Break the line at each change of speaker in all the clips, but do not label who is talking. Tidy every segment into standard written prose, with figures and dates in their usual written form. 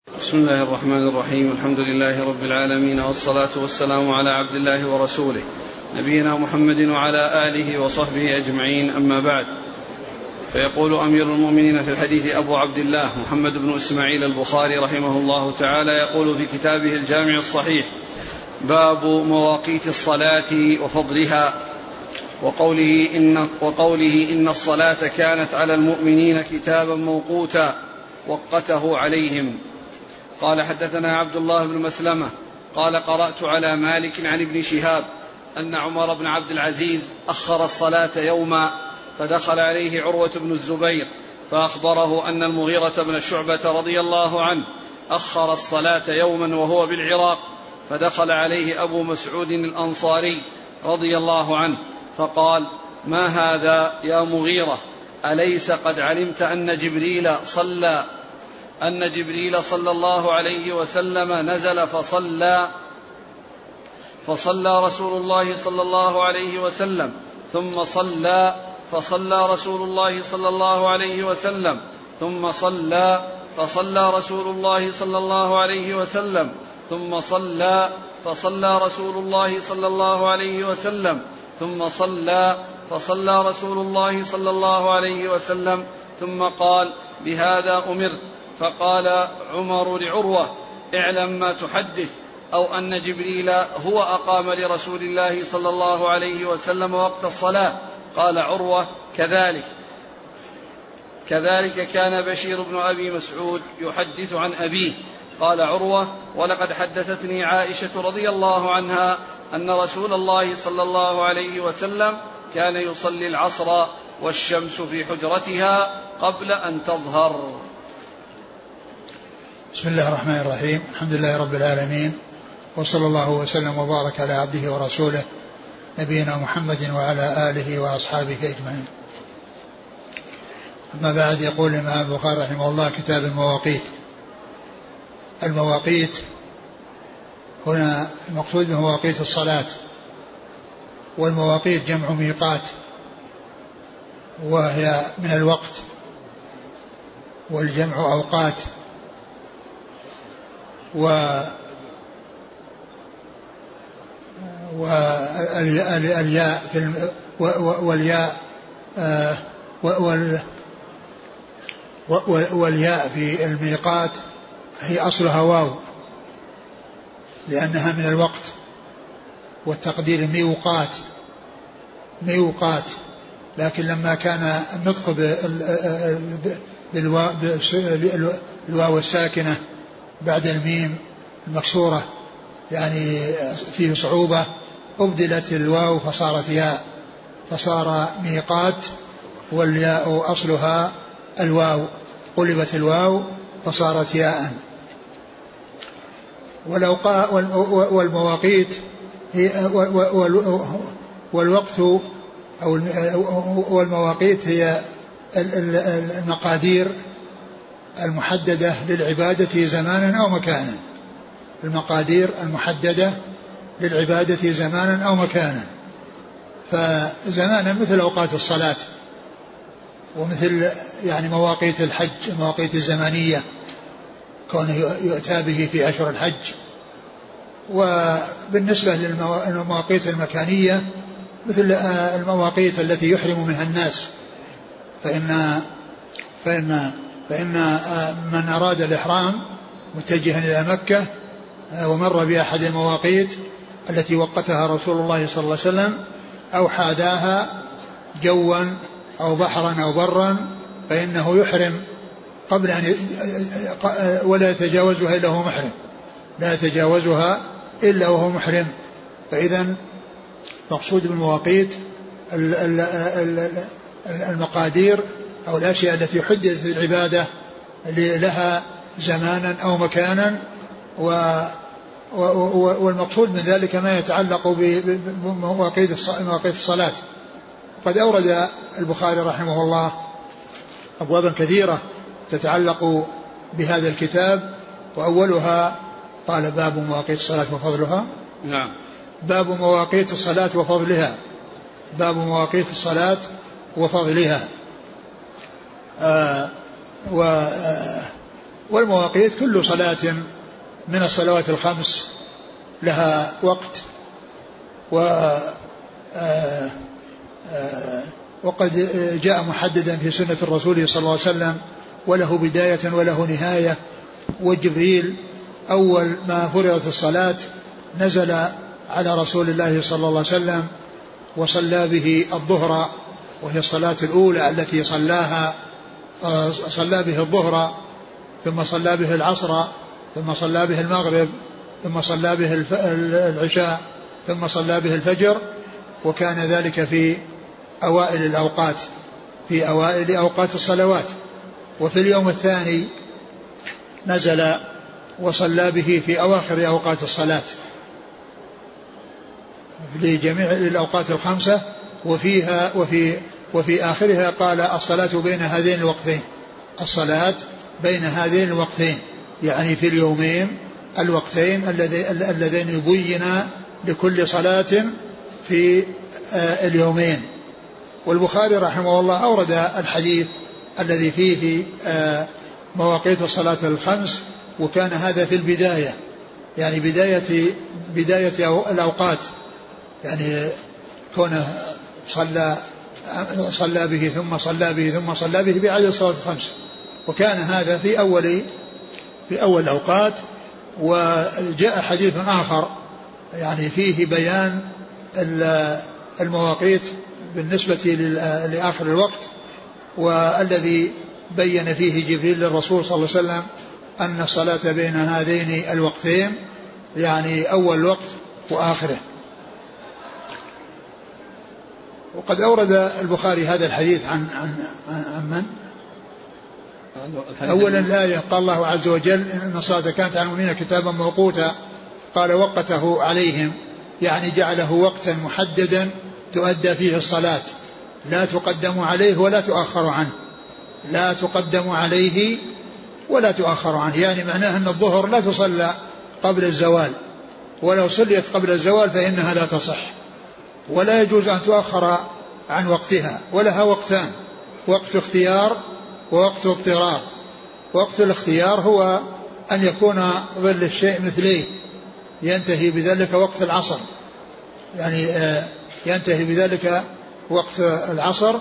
بسم الله الرحمن الرحيم. الحمد لله رب العالمين، والصلاة والسلام على عبد الله ورسوله نبينا محمد وعلى آله وصحبه أجمعين، أما بعد. فيقول أمير المؤمنين في الحديث أبو عبد الله محمد بن إسماعيل البخاري رحمه الله تعالى، يقول في كتابه الجامع الصحيح: باب مواقيت الصلاة وفضلها، وقوله إن الصلاة كانت على المؤمنين كتابا موقوتا وقته عليهم. قال: حدثنا عبد الله بن مسلمة قال: قرأت على مالك عن ابن شهاب أن عمر بن عبد العزيز أخر الصلاة يوما، فدخل عليه عروة بن الزبير فأخبره أن المغيرة بن شعبة رضي الله عنه أخر الصلاة يوما وهو بالعراق، فدخل عليه أبو مسعود الأنصاري رضي الله عنه فقال: ما هذا يا مغيرة؟ أليس قد علمت أن جبريل صلى الله عليه وسلم نزل فصلى رسول الله صلى الله عليه وسلم، ثم فصلى رسول الله صلى الله عليه وسلم، ثم فصلى رسول الله صلى الله عليه وسلم، ثم فصلى رسول الله صلى الله عليه وسلم، ثم فصلى رسول الله صلى الله عليه وسلم، ثم قال: بهذا أمرت. فقال عمر لعروة: اعلم ما تحدث، أو أن جبريل هو أقام لرسول الله صلى الله عليه وسلم وقت الصلاة. قال عروة: كذلك كان بشير بن أبي مسعود يحدث عن أبيه. قال عروة: ولقد حدثتني عائشة رضي الله عنها أن رسول الله صلى الله عليه وسلم كان يصلي العصر والشمس في حجرتها قبل أن تظهر.
بسم الله الرحمن الرحيم. الحمد لله رب العالمين، وصلى الله وسلم وبارك على عبده ورسوله نبينا محمد وعلى آله وأصحابه أجمعين. أما بعد، يقول الإمام البخاري رحمه الله: كتاب المواقيت. المواقيت هنا المقصود بمواقيت الصلاة، والمواقيت جمع ميقات، وهي من الوقت، والجمع أوقات. والياء في الميقات هي أصلها واو، لأنها من الوقت، والتقدير ميوقات. لكن لما كان النطق بالواو الساكنة بعد الميم المكسورة يعني فيه صعوبة، أبدلت الواو فصارت ياء، فصار ميقات، والياء أصلها الواو، قلبت الواو فصارت ياء. والمواقيت هي والوقت أو والمواقيت هي المقادير المحددة للعبادة زمانا أو مكانا. المقادير المحددة للعبادة زمانا أو مكانا. فزمانا مثل أوقات الصلاة، ومثل يعني مواقيت الحج، المواقيت الزمانية كونه يؤتى به في أشهر الحج. وبالنسبة للمواقيت المكانية مثل المواقيت التي يحرم منها الناس، فإن من أراد الإحرام متجها إلى مكة ومر بأحد المواقيت التي وقتها رسول الله صلى الله عليه وسلم، أو حاداها جوا أو بحرا أو برا، فإنه يحرم قبل أن ولا يتجاوزها إلا هو محرم، لا يتجاوزها إلا وهو محرم. فإذا مقصود بالمواقيت المقادير أو الأشياء التي حددت العبادة لها زمانا أو مكانا. والمقصود من ذلك ما يتعلق بمواقيت الصلاة. قد أورد البخاري رحمه الله أبوابا كثيرة تتعلق بهذا الكتاب، وأولها قال: باب مواقيت الصلاة وفضلها.
نعم.
باب مواقيت الصلاة وفضلها. باب مواقيت الصلاة وفضلها. والمواقيت كل صلاة من الصلوات الخمس لها وقت، وقد جاء محددا في سنة الرسول صلى الله عليه وسلم، وله بداية وله نهاية. وجبريل أول ما فرضت الصلاة نزل على رسول الله صلى الله عليه وسلم وصلى به الظهر، وهي الصلاة الأولى التي صلاها، صلى به الظهر، ثم صلى به العصر، ثم صلى به المغرب، ثم صلى به العشاء، ثم صلى به الفجر. وكان ذلك في أوائل الأوقات، في أوائل أوقات الصلوات. وفي اليوم الثاني نزل وصلى به في أواخر أوقات الصلاة لجميع الأوقات الخمسة. وفيها وفي آخرها قال الصلاة بين هذين الوقتين، الصلاة بين هذين الوقتين، يعني في اليومين الوقتين اللذين يبين لكل صلاة في اليومين. والبخاري رحمه الله أورد الحديث الذي فيه مواقيت الصلاة الخمس، وكان هذا في البداية، يعني بداية الأوقات، يعني كونه صلى به ثم صلى به ثم صلى به بعدد الصلوات الخمس، وكان هذا في أول الأوقات. وجاء حديث آخر يعني فيه بيان المواقيت بالنسبة لآخر الوقت، والذي بين فيه جبريل للرسول صلى الله عليه وسلم أن الصلاة بين هذين الوقتين يعني أول الوقت وآخره. وقد أورد البخاري هذا الحديث عن من؟ أولا الآية قال الله عز وجل إن الصلاة كانت على المؤمنين كتابا موقوتا، قال وقته عليهم، يعني جعله وقتا محددا تؤدى فيه الصلاة، لا تقدم عليه ولا تؤخر عنه، لا تقدم عليه ولا تؤخر عنه. يعني معناه أن الظهر لا تصلى قبل الزوال، ولو صليت قبل الزوال فإنها لا تصح، ولا يجوز أن تؤخر عن وقتها. ولها وقتان، وقت اختيار ووقت اضطرار. وقت الاختيار هو أن يكون ظل الشيء مثليه، ينتهي بذلك وقت العصر، يعني ينتهي بذلك وقت العصر.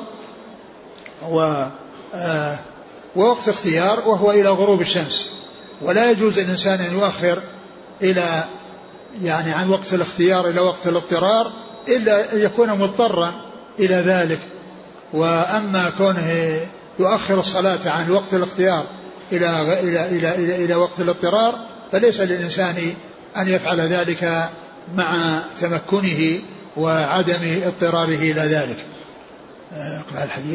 ووقت اختيار وهو إلى غروب الشمس. ولا يجوز الإنسان أن يؤخر إلى يعني عن وقت الاختيار إلى وقت الاضطرار إلا أن يكون مضطرا إلى ذلك. وأما كونه يؤخر الصلاة عن وقت الاختيار إلى وقت الاضطرار فليس للإنسان أن يفعل ذلك مع تمكنه وعدم اضطراره إلى ذلك. اقرأ الحديث.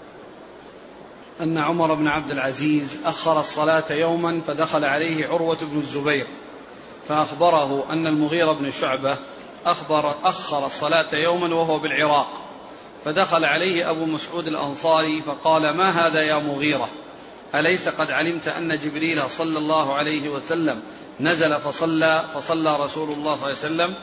أن عمر بن عبد العزيز أخر الصلاة يوما فدخل عليه عروة بن الزبير فأخبره أن المغيرة بن شعبة أخر الصلاة يوما وهو بالعراق، فدخل عليه أبو مسعود الأنصاري فقال ما هذا يا مغيرة؟ أليس قد علمت أن جبريل صلى الله عليه وسلم نزل فصلى رسول الله صلى الله عليه وسلم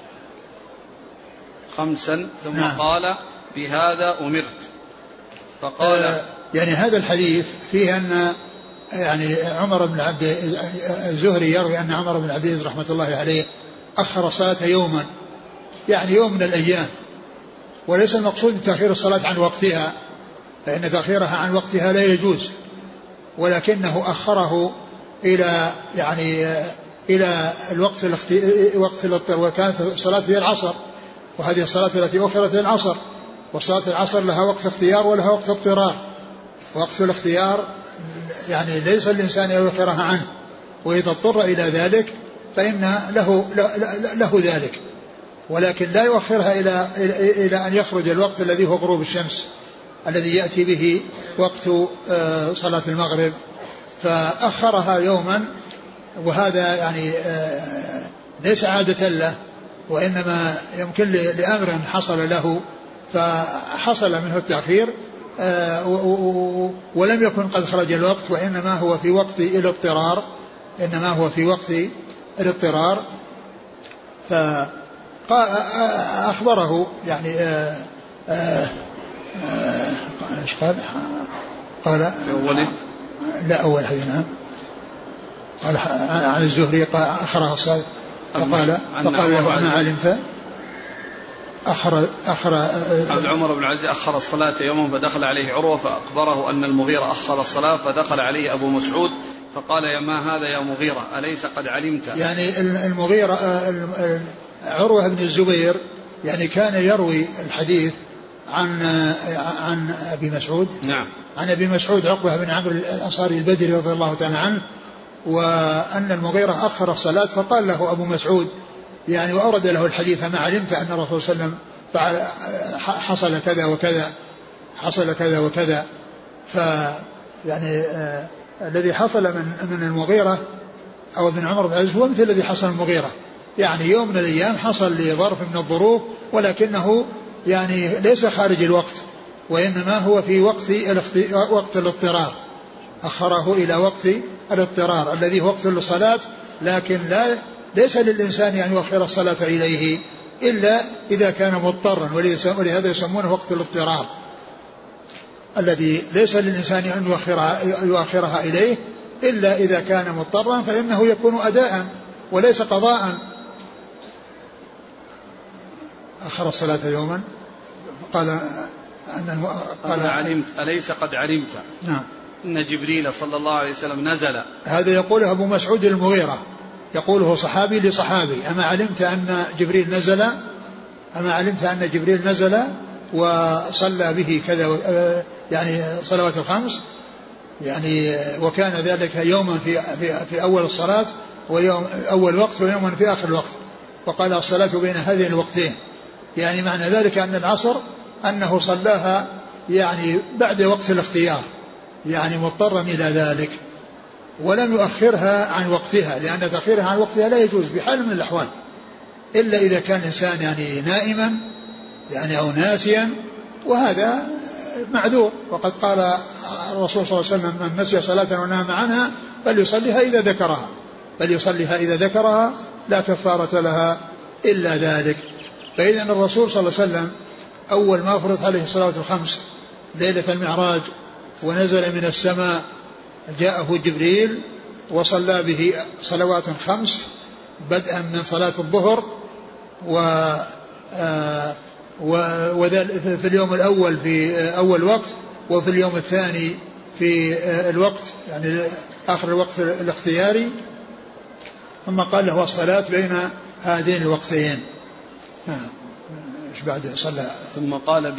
5 ثم قال بهذا أمرت؟ فقال
يعني هذا الحديث فيه أن يعني عمر بن عبد الزهري يروي أن عمر بن عبد العزيز رحمة الله عليه أخر الصلاة يوما، يعني يوم من الأيام، وليس المقصود تأخير الصلاة عن وقتها، فإن تأخيرها عن وقتها لا يجوز، ولكنه أخره إلى يعني إلى الوقت وقت الاضطرار. وكانت الصلاة هي العصر، وهذه الصلاة التي أخرت هي العصر، وصلاة العصر لها وقت اختيار ولها وقت اضطرار. وقت الاختيار يعني ليس الإنسان يؤخرها عنه، وإذا اضطر إلى ذلك فإن له ذلك، ولكن لا يؤخرها إلى أن يخرج الوقت الذي هو غروب الشمس الذي يأتي به وقت صلاة المغرب، فأخرها يوما. وهذا يعني ليس عادة له، وإنما يمكن لأمر حصل له فحصل منه التأخير، ولم يكن قد خرج الوقت، وإنما هو في وقت الاضطرار، إنما هو في وقت الاضطرار. فأخبره يعني ايش قال؟ لا أول حديث. قال عن الزهري قال أخرها الصلاة فقال له ما علمت
عبد عمر بن العزيز أخر الصلاة يوما فدخل عليه عروة فأخبره أن المغيرة أخر الصلاة فدخل عليه أبو مسعود فقال يا ما هذا يا مغيرة أليس قد علمت؟
يعني المغيرة عروة بن الزبير يعني كان يروي الحديث عن أبي مسعود.
نعم.
عن أبي مسعود عقبة بن عمرو الأنصاري البدري رضي الله تعالى عنه وأن المغيرة أخر الصلاة فقال له أبو مسعود يعني وأورد له الحديث ما علمت أن الرسول صلى الله عليه وسلم حصل كذا وكذا حصل كذا وكذا. فيعني الذي حصل من المغيرة أو ابن عمر بن العزيز هو مثل الذي حصل المغيرة يعني يوم من الأيام حصل لظرف من الظروف ولكنه يعني ليس خارج الوقت وإنما هو في وقت الاضطرار أخره إلى وقت الاضطرار الذي هو وقت الصلاة لكن ليس للإنسان أن يؤخر الصلاة إليه إلا إذا كان مضطرا ولهذا يسمونه وقت الاضطرار الذي ليس للإنسان أن يؤخرها إليه إلا إذا كان مضطرا فإنه يكون أداء وليس قضاء. أخر الصلاة يوما قال
علمت أليس قد علمت؟
نعم.
إن جبريل صلى الله عليه وسلم نزل.
هذا يقوله أبو مسعود المغيرة يقوله صحابي لصحابي أما علمت أن جبريل نزل وصلى به كذا يعني صلوات الخمس يعني وكان ذلك يوما في أول الصلاة ويوم أول وقت ويوما في آخر الوقت وقال الصلاة بين هذين الوقتين يعني معنى ذلك أن العصر أنه صلاها يعني بعد وقت الاختيار يعني مضطرا إلى ذلك ولم يؤخرها عن وقتها لأن تأخيرها عن وقتها لا يجوز بحال من الأحوال إلا إذا كان الإنسان يعني نائما يعني أو ناسيا وهذا معذور. وقد قال الرسول صلى الله عليه وسلم من نسي صلاة ونام عنها فليصليها إذا ذكرها لا كفارة لها إلا ذلك. فإذا الرسول صلى الله عليه وسلم أول ما فرض عليه الصلاة الخمس ليلة المعراج ونزل من السماء جاءه جبريل وصلى به صلوات خمس بدءا من صلاة الظهر في اليوم الأول في أول وقت وفي اليوم الثاني في الوقت يعني آخر الوقت الاختياري ثم قال له الصلاة بين هذين الوقتين. ايش بعد صلى
ثم قال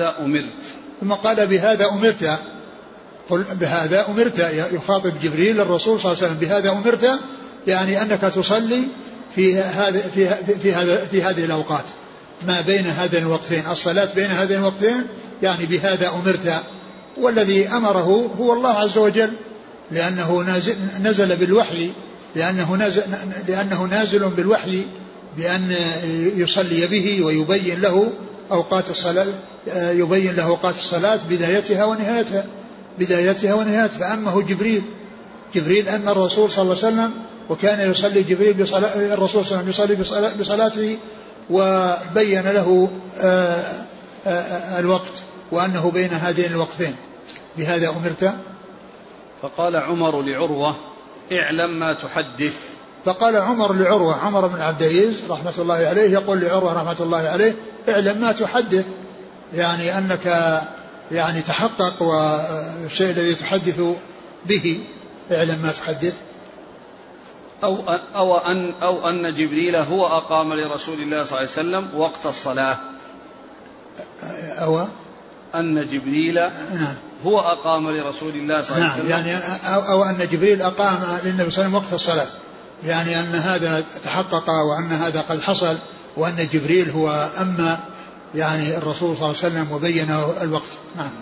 بهذا أمرت قل بهذا أمرت يخاطب جبريل الرسول صلى الله عليه وسلم بهذا أمرت يعني أنك تصلي في هذه الأوقات ما بين هذين الوقتين الصلاة بين هذين الوقتين يعني بهذا أمرت. والذي أمره هو الله عز وجل لأنه نزل بالوحي لأنه نازل بالوحي بأن يصلي به ويبين له أوقات الصلاة بدايتها ونهايتها فأمه جبريل أن الرسول صلى الله عليه وسلم وكان يصلي جبريل الرسول صلى الله عليه وسلم يصلي بصلاته وبين له الوقت وأنه بين هذين الوقتين بهذا أمرت. فقال عمر لعروة اعلم ما تحدث.
فقال عمر لعروة عمر بن عبد العزيز رحمة الله عليه يقول لعروة رحمة الله عليه اعلم ما تحدث يعني أنك يعني تحقق والشيء الذي تحدث به اعلم ما تحدث.
أو أن جبريل هو أقام لرسول الله صلى الله عليه وسلم وقت الصلاة.
أو
أن جبريل هو أقام لرسول الله صلى الله عليه وسلم
يعني أو أن جبريل أقام للنبي صلى الله عليه وسلم وقت الصلاة يعني أن هذا تحقق وأن هذا قد حصل وأن جبريل هو أما يعني الرسول صلى الله عليه وسلم وبين الوقت. نعم.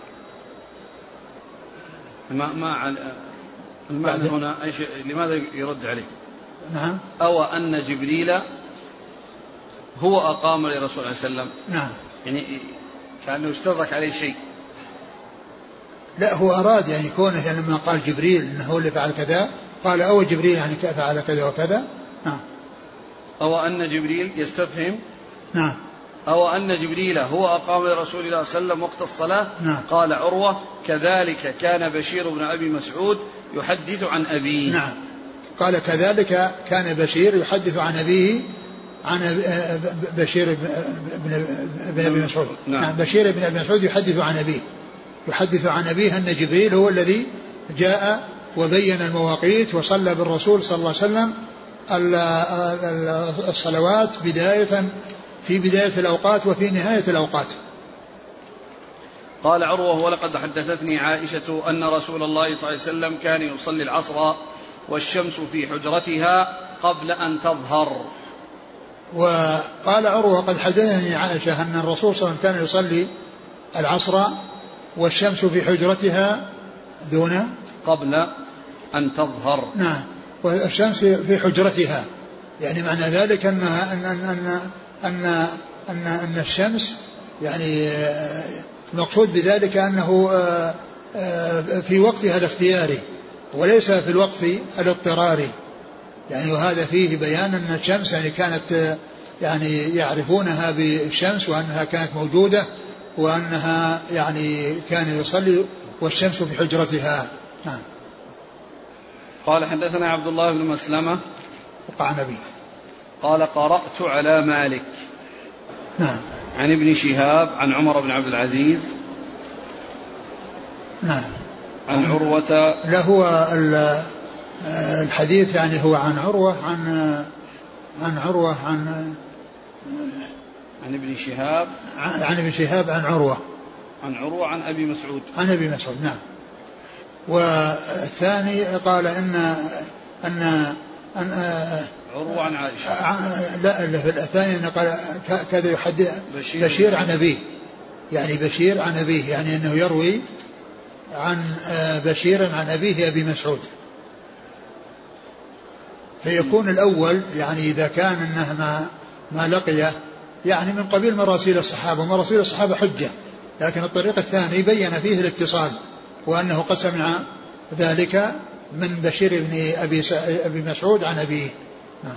المعنى هنا لماذا يرد عليه؟
نعم.
أو أن جبريل هو أقام لرسول الله صلى الله عليه وسلم.
نعم.
يعني كأنه يستدرك عليه شيء.
لا هو أراد يعني كونه يعني لما قال جبريل إنه هو اللي فعل كذا قال أو جبريل يعني فعل كذا وكذا. نعم.
أو أن جبريل يستفهم.
نعم.
أو أن جبريل هو أقام لرسول الله صلى الله عليه وسلم وقت الصلاة.
نعم.
قال عروة كذلك كان بشير بن أبي مسعود يحدث عن أبيه.
نعم. قال كذلك كان بشير يحدث عن أبيه عن بشير بن أبي مسعود. نعم بشير بن أبي مسعود يحدث عن أبيه أن جبريل هو الذي جاء وبين المواقيت وصلى بالرسول صلى الله عليه وسلم الصلوات في بداية الأوقات وفي نهاية الأوقات.
قال عروة ولقد حدثتني عائشة أن رسول الله صلى الله عليه وسلم كان يصلي العصر والشمس في حجرتها قبل أن تظهر.
وقال عروة قد حدثني عائشة أن الرسول صلى الله عليه وسلم كان يصلي العصر والشمس في حجرتها دون
قبل أن تظهر.
نعم والشمس في حجرتها يعني معنى ذلك أن الشمس يعني المقصود بذلك أنه في وقتها الاختياري وليس في الوقت الاضطراري يعني. وهذا فيه بيان أن الشمس يعني كانت يعني يعرفونها بالشمس وأنها كانت موجودة وأنها يعني كان يصلي والشمس في حجرتها. نعم.
قال حدثنا عبد الله بن مسلمة
وقع نبي
قال قرأت على مالك.
نعم.
عن ابن شهاب عن عمر بن عبد العزيز.
نعم.
عن عروة.
لا هو الحديث يعني هو عن عروة عن
ابن شهاب
عن ابن شهاب عن عروة
عن أبي مسعود.
عن أبي مسعود. نعم. والثاني قال أن
عروة عن عائشة.
لا الثاني قال كذا يحدث بشير عن أبيه يعني بشير عن أبيه يعني أنه يروي عن بشير عن أبيه أبي مسعود. فيكون الأول يعني إذا كان أنه ما لقيه يعني من قبيل مراسيل الصحابة ومراسيل الصحابة حجة. لكن الطريق الثاني بين فيه الاتصال وأنه قد سمع ذلك من بشير بن أبي مسعود عن أبيه. نعم.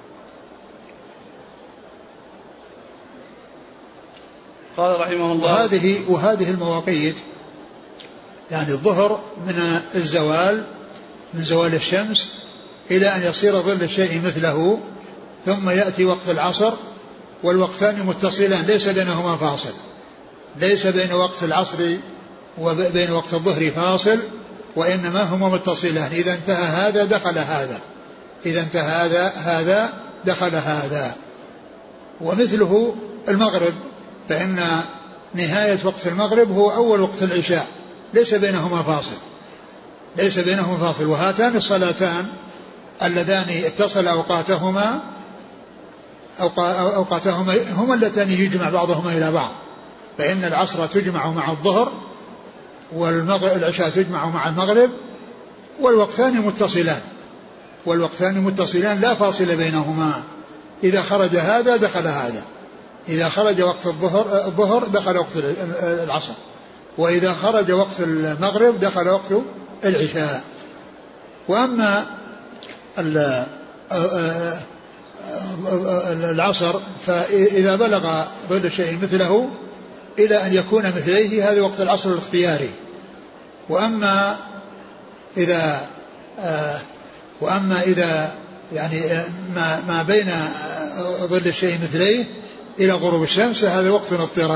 قال رحمه الله
وهذه المواقيت يعني الظهر من الزوال من زوال الشمس إلى أن يصير ظل الشيء مثله ثم يأتي وقت العصر والوقتان متصلان ليس بينهما فاصل. ليس بين وقت العصر وبين وقت الظهر فاصل وإنما هما متصلان. إذا انتهى هذا دخل هذا إذا انتهى هذا دخل هذا. ومثله المغرب فإن نهاية وقت المغرب هو أول وقت العشاء ليس بينهما فاصل. وهاتان الصلاتان اللذان اتصل أوقاتهما هما اللتان يجمع بعضهما إلى بعض. فإن العصر تجمع مع الظهر والعشاء تجمع مع المغرب والوقتان متصلان لا فاصل بينهما. إذا خرج هذا دخل هذا. إذا خرج وقت الظهر دخل وقت العصر وإذا خرج وقت المغرب دخل وقت العشاء. وأما العصر فإذا بلغ ظل الشيء مثله إلى أن يكون مثليه هذا وقت العصر الاختياري. وأما إذا يعني ما بين ظل الشيء مثليه إلى غروب الشمس هذا وقت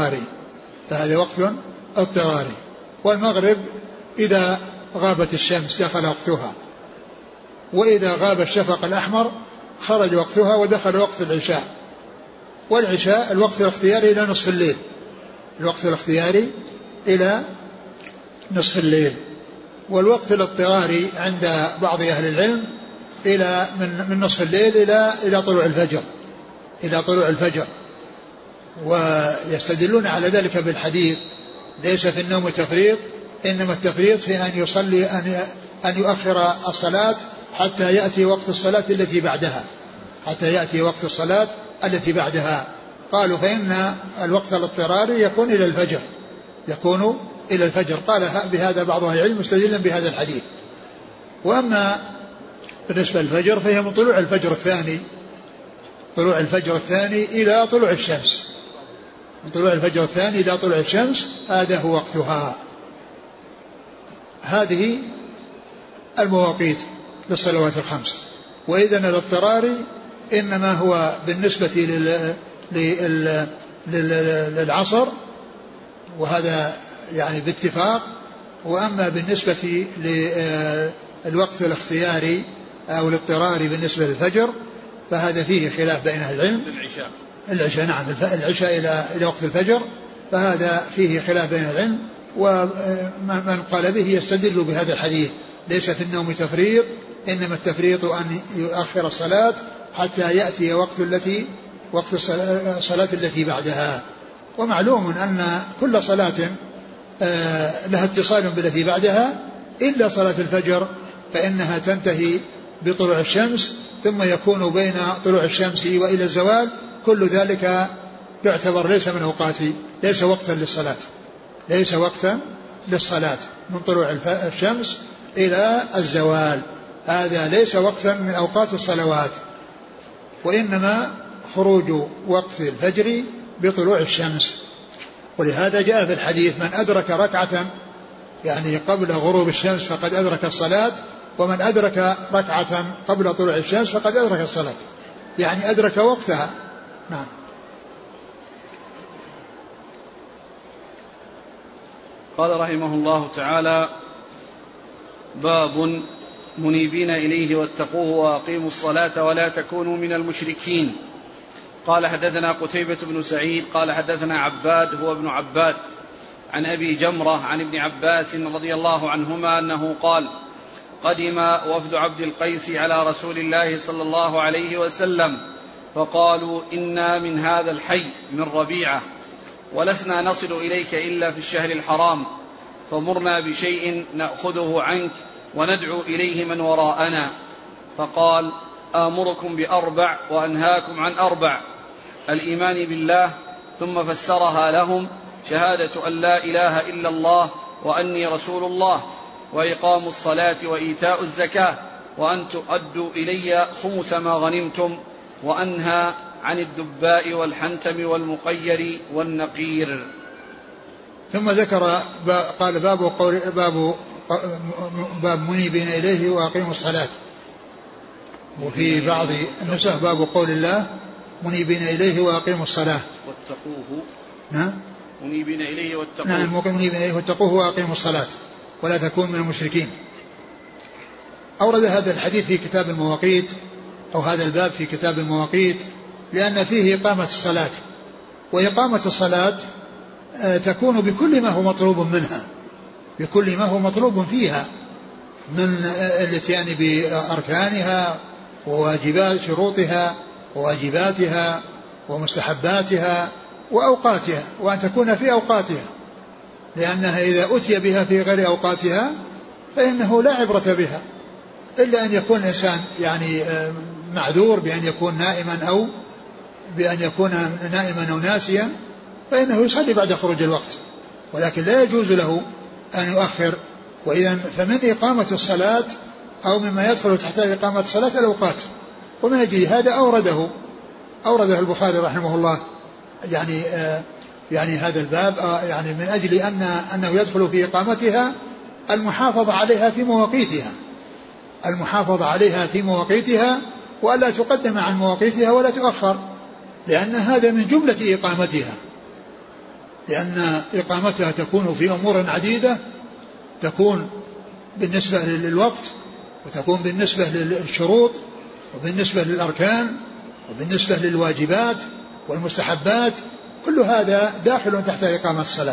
اضطراري. والمغرب إذا غابت الشمس دخل وقتها وإذا غاب الشفق الأحمر خرج وقتها ودخل وقت العشاء. والعشاء الوقت الاختياري إلى نصف الليل والوقت الاضطراري عند بعض أهل العلم من نصف الليل إلى طلوع الفجر. ويستدلون على ذلك بالحديث ليس في النوم تفريط إنما التفريط في أن يصلي أن يؤخر الصلاة حتى يأتي وقت الصلاة التي بعدها. قالوا فإن الوقت الاضطراري يكون إلى الفجر. قال بهذا بعض أهل العلم مستدلا بهذا الحديث. وأما بالنسبة للفجر فهي من طلوع الفجر الثاني إلى طلوع الشمس هذا هو وقتها. هذه المواقيت للصلوات الخمس. وإذن الاضطرار إنما هو بالنسبة للعصر، وهذا يعني باتفاق. وأما بالنسبة للوقت الاختياري أو الاضطراري بالنسبة للفجر فهذا فيه خلاف بين أهل العلم. العشاء نعم، العشاء إلى وقت الفجر، فهذا فيه خلاف بين العلم. ومن قال به يستدل بهذا الحديث: ليس في النوم تفريط، إنما التفريط أن يؤخر الصلاة حتى يأتي وقت الصلاة التي بعدها. ومعلوم أن كل صلاة لها اتصال بالتي بعدها إلا صلاة الفجر، فإنها تنتهي بطلوع الشمس، ثم يكون بين طلوع الشمس وإلى الزوال، كل ذلك يعتبر ليس من أوقات، ليس وقتا للصلاة، ليس وقتا للصلاة من طلوع الشمس إلى الزوال، هذا ليس وقتا من أوقات الصلوات، وإنما خروج وقت الفجر بطلوع الشمس. ولهذا جاء في الحديث: من أدرك ركعة يعني قبل غروب الشمس فقد أدرك الصلاة، ومن أدرك ركعة قبل طلوع الشمس فقد أدرك الصلاة، يعني أدرك وقتها. نعم.
قال رحمه الله تعالى: باب منيبين إليه واتقوه وأقيموا الصلاة ولا تكونوا من المشركين. قال حدثنا قتيبة بن سعيد قال حدثنا عباد هو ابن عباد عن أبي جمرة عن ابن عباس رضي الله عنهما أنه قال: قدم وفد عبد القيس على رسول الله صلى الله عليه وسلم فقالوا: إنا من هذا الحي من ربيعة ولسنا نصل إليك إلا في الشهر الحرام، فمرنا بشيء نأخذه عنك وندعو إليه من وراءنا. فقال: آمركم بأربع وأنهاكم عن أربع: الإيمان بالله، ثم فسرها لهم: شهادة أن لا إله إلا الله وأني رسول الله، وإقام الصلاة وإيتاء الزكاة، وأن تؤدوا إلي خمس ما غنمتم، وأنهى عن الدباء والحنتم والمقير والنقير.
ثم ذكر قال: باب منيبين إليه وأقيموا الصلاة. وفي بعض النسخ: باب قول الله: منيبين إليه وأقيموا الصلاة
واتقوه.
نعم،
منيبين إليه واتقوه.
نعم، منيبين إليه واتقوه وأقيموا الصلاة ولا تكون من المشركين. أورد هذا الحديث في كتاب المواقيت، أو هذا الباب في كتاب المواقيت، لأن فيه إقامة الصلاة، وإقامة الصلاة تكون بكل ما هو مطلوب منها، بكل ما هو مطلوب فيها من الاتيان بأركانها وواجبات شروطها وواجباتها ومستحباتها وأوقاتها، وأن تكون في أوقاتها، لأنها إذا أتي بها في غير أوقاتها فإنه لا عبرة بها، إلا أن يكون الإنسان يعني معذور بأن يكون نائما أو بأن يكون نائما أو ناسيا، فإنه يصلي بعد خروج الوقت، ولكن لا يجوز له أن يؤخر. وإذن فمن إقامة الصلاة أو مما يدخل تحت إقامة الصلاة الأوقات. ومن أجل هذا أورده البخاري رحمه الله يعني هذا الباب يعني من أجل أنه يدخل في إقامتها المحافظة عليها في مواقيتها، المحافظة عليها في مواقيتها، وألا تقدم عن مواقيتها ولا تؤخر، لأن هذا من جملة إقامتها، لأن إقامتها تكون في أمور عديدة، تكون بالنسبة للوقت، وتكون بالنسبة للشروط، وبالنسبة للأركان، وبالنسبة للواجبات والمستحبات، كل هذا داخل تحت إقامة الصلاة.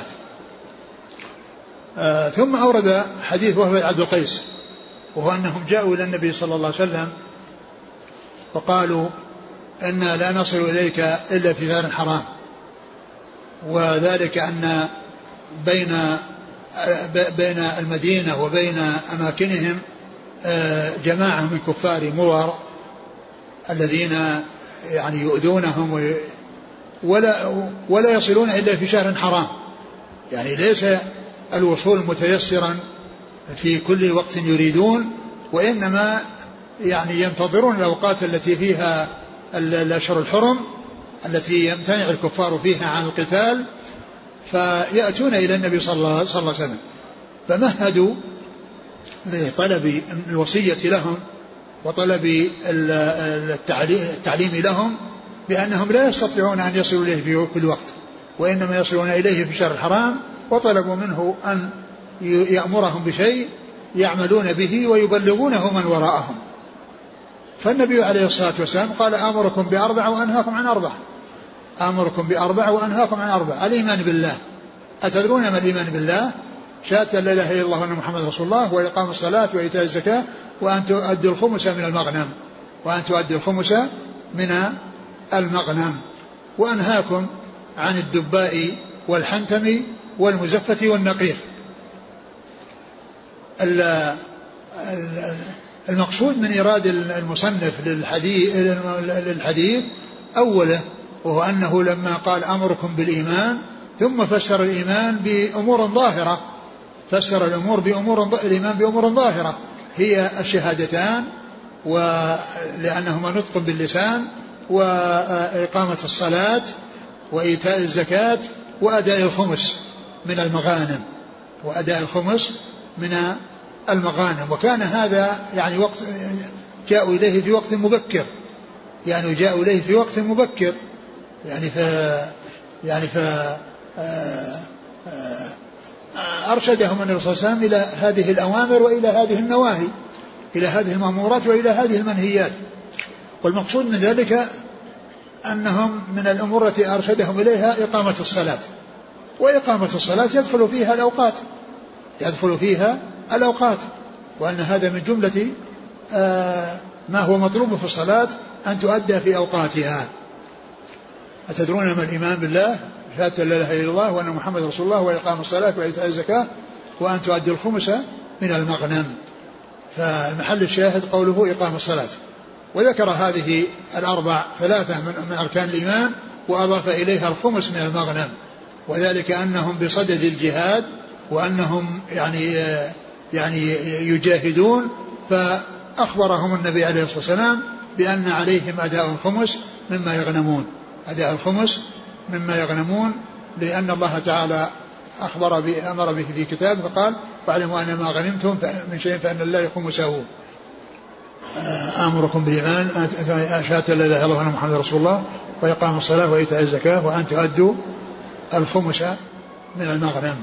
ثم أورد حديث وهو عبد القيس، وهو أنهم جاءوا إلى النبي صلى الله عليه وسلم وقالوا: إنا لا نصل إليك إلا في شهر حرام، وذلك أن بين المدينة وبين أماكنهم جماعة من كفار مضر الذين يعني يؤذونهم ولا يصلون إلا في شهر حرام، يعني ليس الوصول متيسرا في كل وقت يريدون، وإنما يعني ينتظرون الأوقات التي فيها الأشهر الحرم التي يمتنع الكفار فيها عن القتال، فيأتون إلى النبي صلى الله عليه وسلم، فمهدوا لطلب الوصية لهم وطلب التعليم لهم بأنهم لا يستطيعون أن يصلوا إليه في كل وقت، وإنما يصلون إليه في الشهر الحرام، وطلبوا منه أن يأمرهم بشيء يعملون به ويبلغونه من وراءهم. فالنبي عليه الصلاة والسلام قال آمركم بأربع وأنهاكم عن أربع، آمركم بأربع وأنهاكم عن أربع. الإيمان بالله، أتدرون ما الإيمان بالله؟ شهادة لا إله إلا الله وأن محمد رسول الله، وإقام الصلاة وإيتاء الزكاة، وأن تؤدوا الخمس من المغنم، وأن تؤدوا الخمس من المغنم. وأنهاكم عن الدباء والحنتم والمزفة والنقير. المقصود من إيراد المصنف للحديث أوله وهو أنه لما قال أمركم بالإيمان ثم فسر الإيمان بأمور ظاهرة، فسر الإيمان بأمور ظاهرة هي الشهادتان، ولأنهما نطق باللسان، وإقامة الصلاة، وإيتاء الزكاة، وأداء الخمس من المغانم، وأداء الخمس من المغانم. وكان هذا يعني وقت جاءوا إليه في وقت مبكر، يعني جاءوا إليه في وقت مبكر، أرشدهم النبي صلى الله عليه وسلم إلى هذه الأوامر وإلى هذه النواهي، إلى هذه المأمورات وإلى هذه المنهيات. والمقصود من ذلك أنهم من الأمور التي أرشدهم إليها إقامة الصلاة، وإقامة الصلاة يدخل فيها الأوقات، وأن هذا من جملة ما هو مطلوب في الصلاة أن تؤدى في أوقاتها. أتدرون ما الإيمان بالله؟ شهادة لا إله إلا الله وأن محمد رسول الله، وإقام الصلاة وإيتاء الزكاة، وأن تؤدي الخمس من المغنم. فالمحل الشاهد قوله إقام الصلاة، وذكر هذه الأربع ثلاثة من أركان الإيمان، وأضاف إليها الخمس من المغنم، وذلك أنهم بصدد الجهاد، وأنهم يعني يجاهدون، فأخبرهم النبي عليه الصلاة والسلام بأن عليهم أداء الخمس مما يغنمون، أداء الخمس مما يغنمون، لأن الله تعالى أمر به في كتابه فقال واعلموا أن ما غنمتم من شيء فأن الله خمسه. آمركم بالإيمان، شهادة لا إله إلا الله وأن محمد رسول الله، وإقام الصلاة وإيتاء الزكاة، وأن تؤدوا الخمس من المغنم.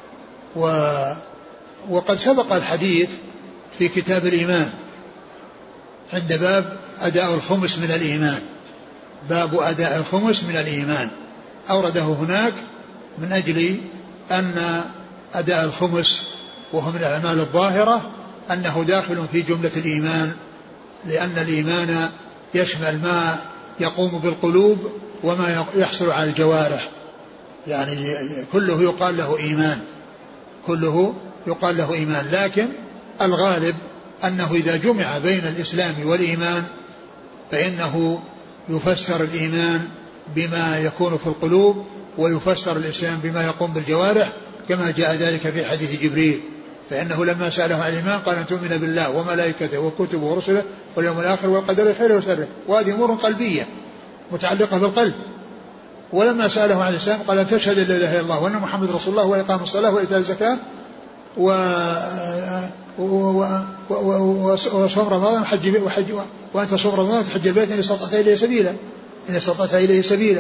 وقد سبق الحديث في كتاب الإيمان عند باب أداء الخمس من الإيمان، باب أداء الخمس من الإيمان أورده هناك من أجل أن أداء الخمس وهو من الأعمال الظاهرة أنه داخل في جملة الإيمان، لأن الإيمان يشمل ما يقوم بالقلوب وما يحصل على الجوارح، يعني كله يقال له إيمان، كله يقال له إيمان. لكن الغالب أنه إذا جمع بين الإسلام والإيمان فإنه يفسر الإيمان بما يكون في القلوب، ويفسر الإسلام بما يقوم بالجوارح، كما جاء ذلك في حديث جبريل، فإنه لما سأله عن الإيمان قال أن تؤمن بالله وملائكته وكتبه ورسله واليوم الآخر والقدر خيره وشره، وهذه أمور قلبية متعلقة بالقلب. ولما سأله عن الإسلام قال أن تشهد لا إله إلا الله وأن محمد رسول الله، وإقام الصلاة وإيتاء الزكاة، وصوم رمضان وأن تصوم رمضان وتحج البيت إن استطعت إليه سبيلا.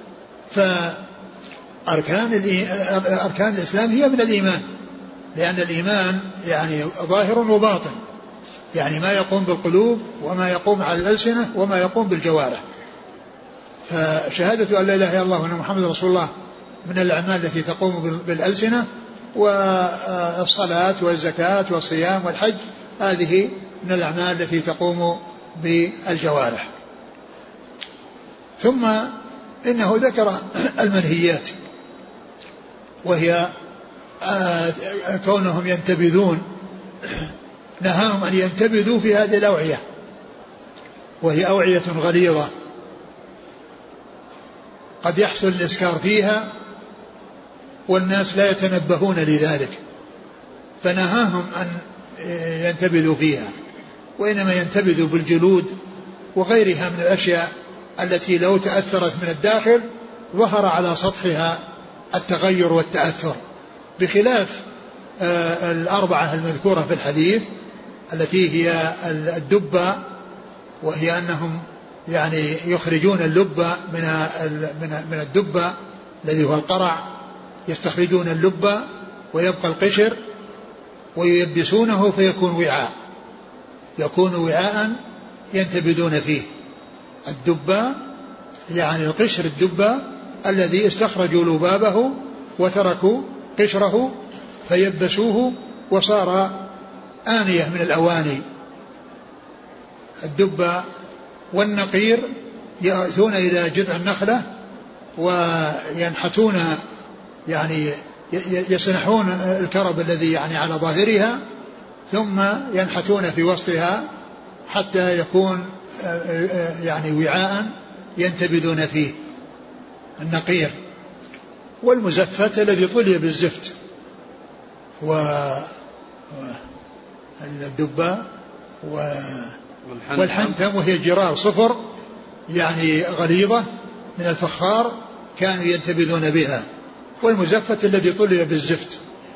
فأركان الإسلام هي من الإيمان، لأن الإيمان يعني ظاهر وباطن، يعني ما يقوم بالقلوب وما يقوم على الألسنة وما يقوم بالجوارح. فشهادة أن لا إله إلا الله وأن محمد رسول الله من الأعمال التي تقوم بالألسنة، والصلاة والزكاة والصيام والحج هذه من الأعمال التي تقوم بالجوارح. ثم إنه ذكر المنهيات، وهي كونهم ينتبذون، نهاهم أن ينتبذوا في هذه الأوعية، وهي أوعية غليظة قد يحصل الإسكار فيها والناس لا يتنبهون لذلك، فنهاهم أن ينتبذوا فيها، وإنما ينتبذوا بالجلود وغيرها من الأشياء التي لو تأثرت من الداخل ظهر على سطحها التغير والتأثر، بخلاف الأربعة المذكورة في الحديث التي هي الدبة وهي أنهم يعني يخرجون اللب من الدب الذي هو القرع، يستخرجون اللب ويبقى القشر وييبسونه فيكون وعاء، يكون وعاء ينتبذون فيه. الدب يعني القشر الدب الذي استخرجوا لبابه وتركوا قشره فيبسوه وصار آنية من الأواني. الدب والنقير يأتون إلى جذع النخلة وينحتون يعني يسنحون الكرب الذي يعني على ظاهرها ثم ينحتون في وسطها حتى يكون يعني وعاء ينتبذون فيه. النقير. والمزفت الذي طلي بالزفت، والدباء والحنتم وهي جرار صفر يعني غليظة من الفخار كانوا ينتبذون بها. والمزفت الذي طلي بالزفت.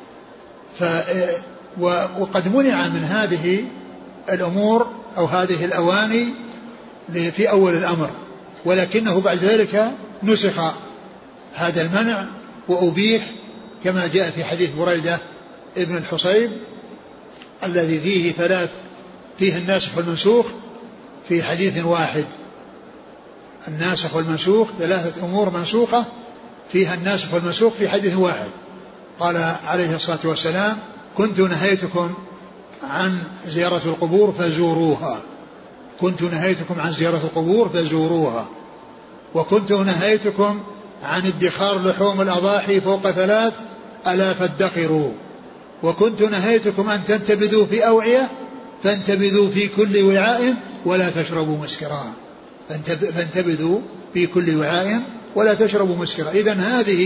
وقد منع من هذه الأمور أو هذه الأواني في أول الأمر، ولكنه بعد ذلك نسخ هذا المنع وأبيح كما جاء في حديث بريدة ابن الحصيب الذي فيه فيه الناسخ والمنسوخ في حديث واحد. الناسخ والمنسوخ 3 أمور منسوخة فيها الناسخ والمنسوخ في حديث واحد. قال عليه الصلاة والسلام: كنت نهيتكم عن زيارة القبور فزوروها، كنت نهيتكم عن زيارة القبور فزوروها، وكنت نهيتكم عن ادخار لحوم الأضاحي فوق 3 ألا فادخروا، وكنت نهيتكم أن تنتبذوا في أوعية فانتبذوا في كل وعاء ولا تشربوا مسكرا، فانتبذوا في كل وعاء ولا تشربوا مسكرا. إذن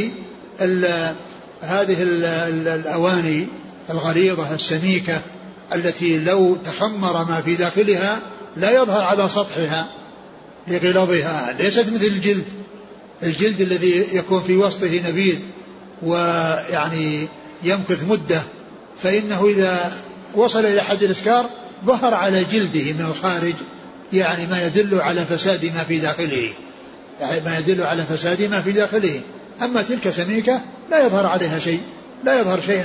هذه الأواني الغليظة السميكة التي لو تخمر ما في داخلها لا يظهر على سطحها لغلظها، ليست مثل الجلد الذي يكون في وسطه نبيذ ويعني يمكث مدة، فإنه إذا وصل إلى حد الإسكار ظهر على جلده من الخارج يعني ما يدل على فساد ما في داخله، يعني ما يدل على فساد ما في داخله. أما تلك سميكة لا يظهر عليها شيء، لا يظهر شيء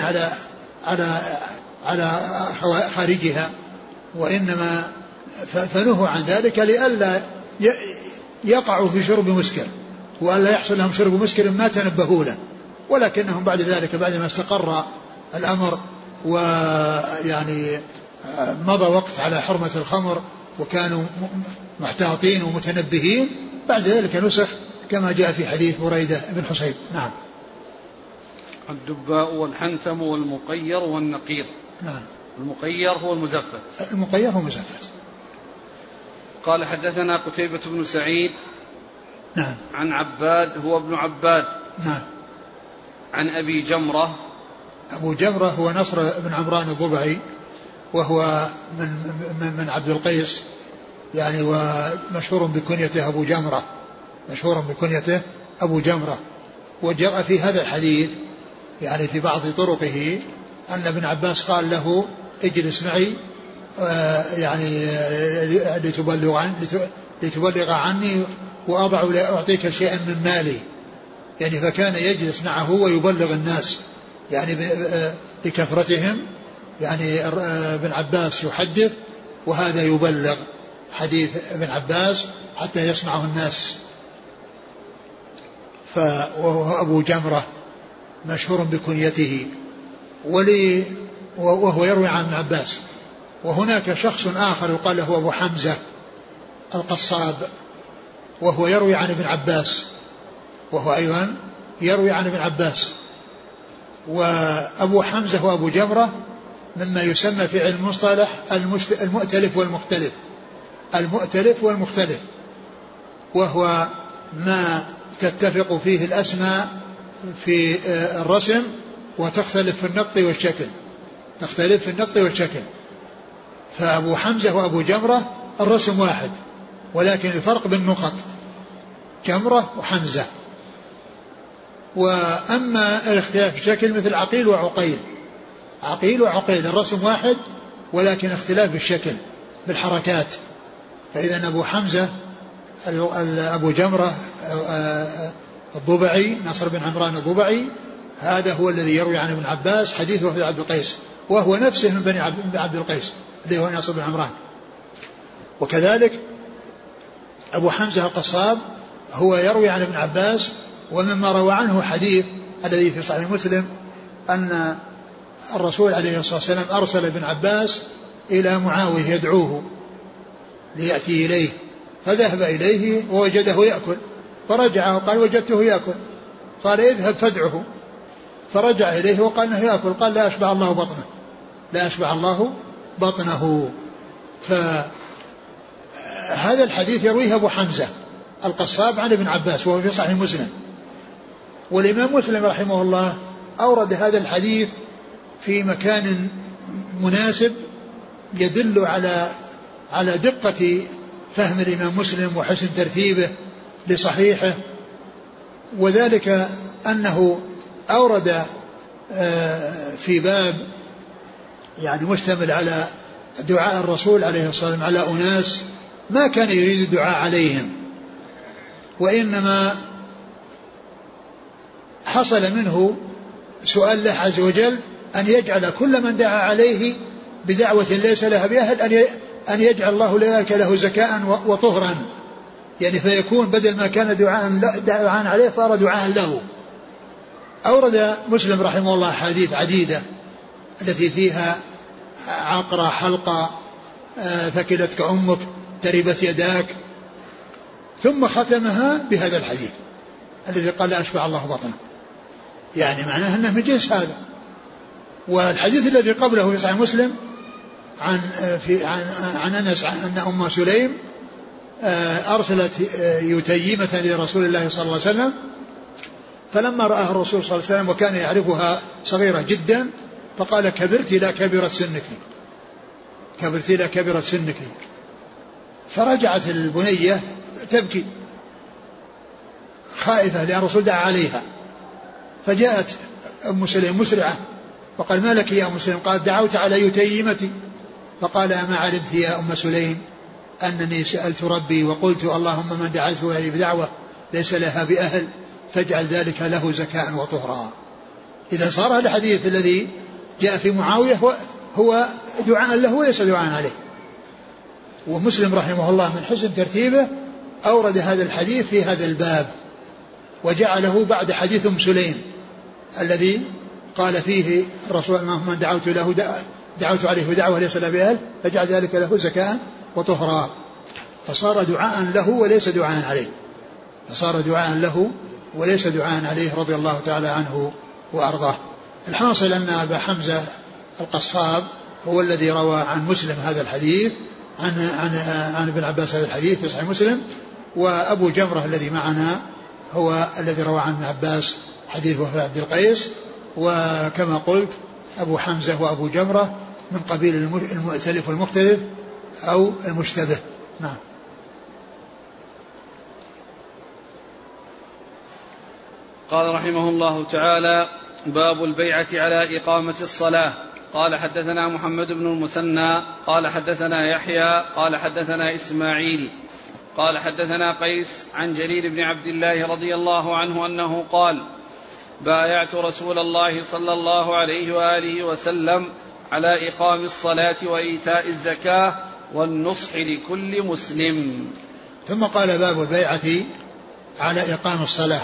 على خارجها، وإنما فنهوا عن ذلك لئلا يقعوا في شرب مسكر وألا يحصل لهم شرب مسكر ما تنبهوا له. ولكنهم بعد ذلك بعدما استقر الأمر ويعني مضى وقت على حرمة الخمر وكانوا محتاطين ومتنبهين، بعد ذلك نسخ كما جاء في حديث بريدة بن حصيب. نعم.
الدباء والحنتم والمقير والنقير.
نعم.
المقير هو المزفت.
المقير هو المزفت.
قال: حدثنا قتيبة بن سعيد.
نعم.
عن عباد هو ابن عباد.
نعم.
عن أبي جمرة.
أبو جمرة هو نصر بن عمران الضبعي، وهو من عبد القيس يعني، ومشهور بكنيته أبو جمرة، مشهور بكنيته أبو جمرة. وجاء في هذا الحديث يعني في بعض طرقه أن ابن عباس قال له: اجلس معي يعني لتبلغ عني وأعطيك شيئا من مالي، يعني فكان يجلس معه ويبلغ الناس يعني بكثرتهم، يعني ابن عباس يحدث وهذا يبلغ حديث ابن عباس حتى يسمعه الناس. وهو أبو جمرة مشهور بكنيته وهو يروي عن ابن عباس. وهناك شخص آخر يقال له أبو حمزة القصاب، وهو يروي عن ابن عباس، وهو أيضا يروي عن ابن عباس. وأبو حمزة وأبو جمرة مما يسمى في علم المصطلح المؤتلف والمختلف. المؤتلف والمختلف وهو ما تتفق فيه الأسماء في الرسم وتختلف في النقط والشكل، تختلف في النقط والشكل. فأبو حمزة وأبو جمرة الرسم واحد ولكن الفرق بالنقط، جمرة وحمزة. وأما الاختلاف في الشكل مثل عقيل وعقيل، عقيل وعقيل الرسم واحد ولكن اختلاف بالشكل بالحركات، فإذا أبو حمزة أبو جمرة الضبعي نصر بن عمران الضبعي هذا هو الذي يروي عن ابن عباس حديثه في عبد القيس، وهو نفسه من بني عبد القيس اللي هو نصر بن عمران. وكذلك أبو حمزة القصاب هو يروي عن ابن عباس، ومما روى عنه حديث الذي في صحيح مسلم أن الرسول عليه الصلاة والسلام أرسل ابن عباس إلى معاوية يدعوه ليأتي إليه، فذهب إليه ووجده يأكل، فرجع وقال وجدته يأكل، قال اذهب فادعه، فرجع إليه وقال انه يأكل، قال لا أشبع الله بطنه، لا أشبع الله بطنه. فهذا الحديث يرويه أبو حمزة القصاب عن ابن عباس وهو في صحيح مسلم. والإمام مسلم رحمه الله أورد هذا الحديث في مكان مناسب يدل على دقة فهم الإمام مسلم وحسن ترتيبه لصحيحه، وذلك أنه أورد في باب يعني مشتمل على دعاء الرسول عليه الصلاة والسلام على أناس ما كان يريد الدعاء عليهم، وإنما حصل منه سؤال الله عز وجل أن يجعل كل من دعا عليه بدعوة ليس لها بأهل أن يجعل الله ذلك له زكاء وطهرا، يعني فيكون بدل ما كان دعاء عليه صار دعاء له. أورد مسلم رحمه الله حديث عديدة التي فيها عقرة حلقة ثكلتك أمك تربت يداك، ثم ختمها بهذا الحديث الذي قال لا أشبع الله بطنه، يعني معناه أنه من جنس هذا. والحديث الذي قبله في صحيح مسلم عن أنس أن أم سليم أرسلت يتيمة لرسول الله صلى الله عليه وسلم، فلما رآها الرسول صلى الله عليه وسلم وكان يعرفها صغيرة جدا فقال كبرت لا كبرت سنك، كبرت لا كبرت سنك. فرجعت البنية تبكي خائفة لأن الرسول دعا عليها، فجاءت أم سليم مسرعة وقال ما لك يا أم سليم؟ قال دعوت على يتيمتي. فقال أما علمت يا أم سليم أنني سألت ربي وقلت اللهم من دعته لي بدعوة ليس لها بأهل فاجعل ذلك له زكاء وطهرا. إذا صار هذا الحديث الذي جاء في معاوية هو دعاء له وليس دعاء عليه. ومسلم رحمه الله من حسن ترتيبه أورد هذا الحديث في هذا الباب وجعله بعد حديث أم سليم الذي قال فيه الرسول من دعوت عليه بدعوة ليس له بأهل فاجعل ذلك له زكاء وطهرا، فصار دعاء له وليس دعاء عليه، فصار دعاء له وليس دعاء عليه رضي الله تعالى عنه وأرضاه. الحاصل أن أبا حمزة القصاب هو الذي روى عن مسلم هذا الحديث عن ابن عباس هذا الحديث في صحيح مسلم، وأبو جمرة الذي معنا هو الذي روى عن ابن عباس حديث وفاة عبد القيس. وكما قلت أبو حمزة وأبو جمرة من قبيل المؤتلف والمختلف أو المشتبه. نعم.
قال رحمه الله تعالى باب البيعة على إقامة الصلاة. قال حدثنا محمد بن المثنى قال حدثنا يحيى قال حدثنا إسماعيل قال حدثنا قيس عن جرير بن عبد الله رضي الله عنه أنه قال بايعت رسول الله صلى الله عليه وآله وسلم على إقام الصلاة وإيتاء الزكاة والنصح لكل مسلم.
ثم قال باب البيعة على إقام الصلاة.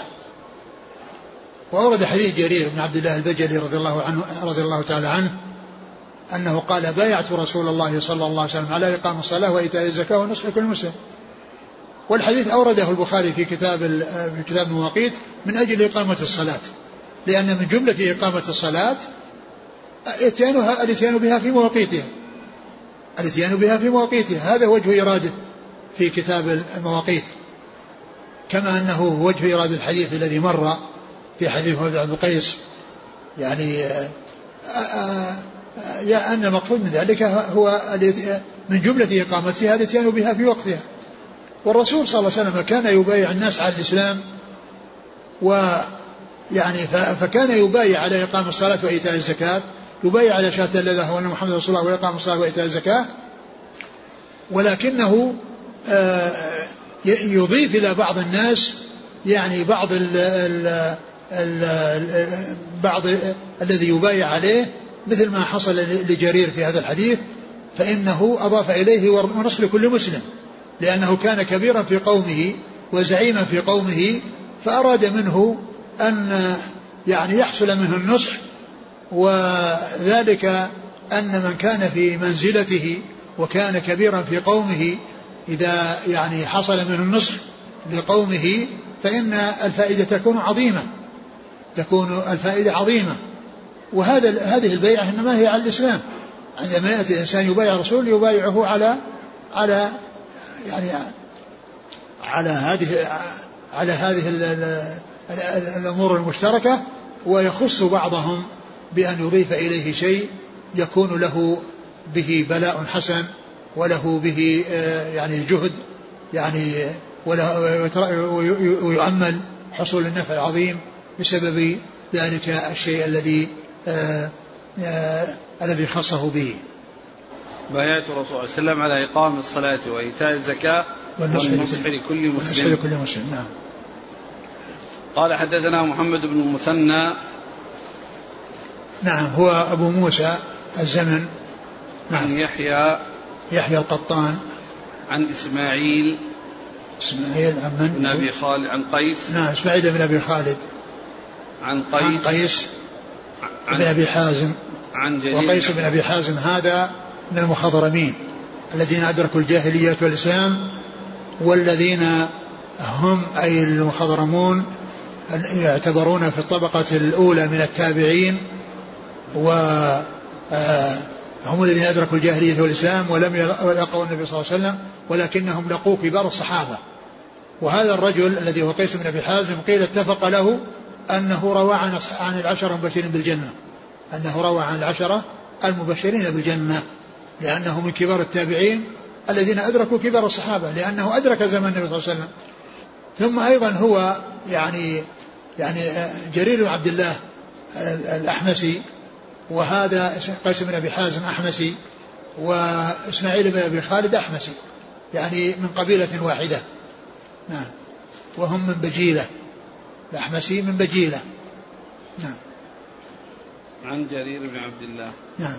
وأورد حديث جرير بن عبد الله البجلي رضي الله تعالى عنه أنه قال بايعت رسول الله صلى الله عليه وسلم على إقام الصلاة وإيتاء الزكاة والنصح لكل مسلم. والحديث أورده البخاري في كتاب المواقيت من أجل إقامة الصلاة، لأن من جملة إقامة الصلاة الاتيان بها في مواقيتها، الاتيان بها في مواقيتها، هذا وجه إراده في كتاب المواقيت، كما أنه وجه إرادة الحديث الذي مر في حديث عبد القيس، يعني أن المقصود من ذلك هو من جملة إقامتها الاتيان بها في وقتها. والرسول صلى الله عليه وسلم كان يبايع الناس على الإسلام، ويعني فكان يبايع على إقام الصلاة وإيتاء الزكاة، يبايع على شهادة لا إله إلا الله وأن محمد رسول الله وإقام الصلاة وإيتاء الزكاة، ولكنه يضيف إلى بعض الناس يعني بعض الذي يبايع عليه، مثل ما حصل لجرير في هذا الحديث، فإنه أضاف إليه ونصح لكل مسلم، لأنه كان كبيرا في قومه وزعيما في قومه، فأراد منه أن يعني يحصل منه النصح، وذلك أن من كان في منزلته وكان كبيرا في قومه إذا يعني حصل منه النصح لقومه فإن الفائدة تكون الفائدة عظيمة. هذه البيعة إنما هي على الإسلام. عندما يأتي الإنسان يبايع رسول يبايعه على هذه الأمور المشتركة، ويخص بعضهم بأن يضيف إليه شيء يكون له به بلاء حسن وله به يعني جهد يعني ويؤمل حصول النفع العظيم بسبب ذلك الشيء الذي خصه به.
بايعة الرسول صلى الله عليه وسلم على إقام الصلاة وإيتاء الزكاة والنصح لكل مسلم.
نعم.
قال حدثنا محمد بن المثنى.
نعم هو أبو موسى الزمن.
نعم. عن
يحيى القطان.
عن إسماعيل
عن من؟
بن أبي خالد. عن قيس.
نعم إسماعيل بن أبي خالد.
عن
قيس بن أبي حازم.
عن جرير.
وقيس بن أبي حازم هذا من المخضرمين الذين أدركوا الجاهلية والإسلام، والذين هم أي المخضرمون يعتبرون في الطبقة الأولى من التابعين، وهم الذين أدركوا الجاهلية والإسلام ولم يلقوا النبي صلى الله عليه وسلم، ولكنهم لقوا كبار الصحابة. وهذا الرجل الذي هو قيس بن أبي حازم قيل اتفق له أنه روى عن العشرة المبشرين بالجنة، المبشرين بالجنة، لأنه من كبار التابعين الذين أدركوا كبار الصحابة، لأنه أدرك زمن النبي صلى الله عليه وسلم. ثم أيضا هو يعني جرير بن عبد الله الأحمسي، وهذا قيس بن أبي حازم أحمسي، وإسماعيل بن أبي خالد أحمسي، يعني من قبيلة واحدة. نعم. وهم من بجيلة، الأحمسي من بجيلة. نعم.
عن جرير بن عبد الله.
نعم.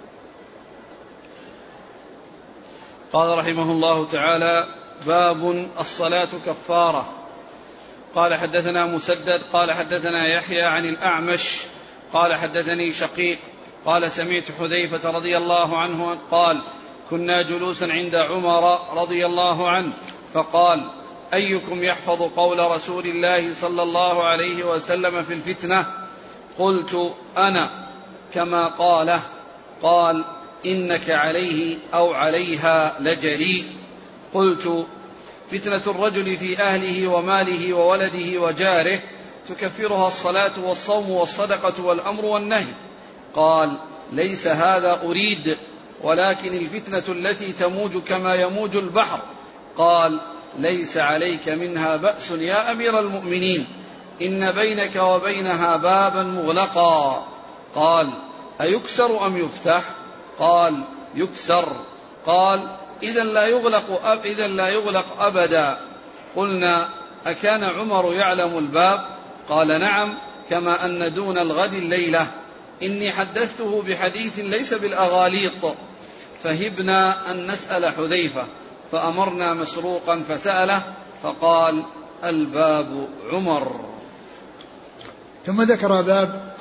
قال رحمه الله تعالى: باب الصلاة كفارة. قال حدثنا مسدد قال حدثنا يحيى عن الأعمش قال حدثني شقيق قال سمعت حذيفة رضي الله عنه قال: كنا جلوسا عند عمر رضي الله عنه فقال: أيكم يحفظ قول رسول الله صلى الله عليه وسلم في الفتنة؟ قلت: أنا، كما قاله. قال: إنك عليه أو عليها لجريء. قلت: فتنة الرجل في أهله وماله وولده وجاره تكفرها الصلاة والصوم والصدقة والأمر والنهي. قال: ليس هذا أريد، ولكن الفتنة التي تموج كما يموج البحر. قال: ليس عليك منها بأس يا أمير المؤمنين، إن بينك وبينها بابا مغلقا. قال: أيكسر أم يفتح؟ قال: يكسر. قال: إذا لا يغلق أبدا. قلنا: أكان عمر يعلم الباب؟ قال: نعم، كما أن دون الغد الليلة. إني حدثته بحديث ليس بالأغاليط. فهبنا أن نسأل حذيفة، فأمرنا مسروقا فسأله فقال: الباب عمر.
ثم ذكر باب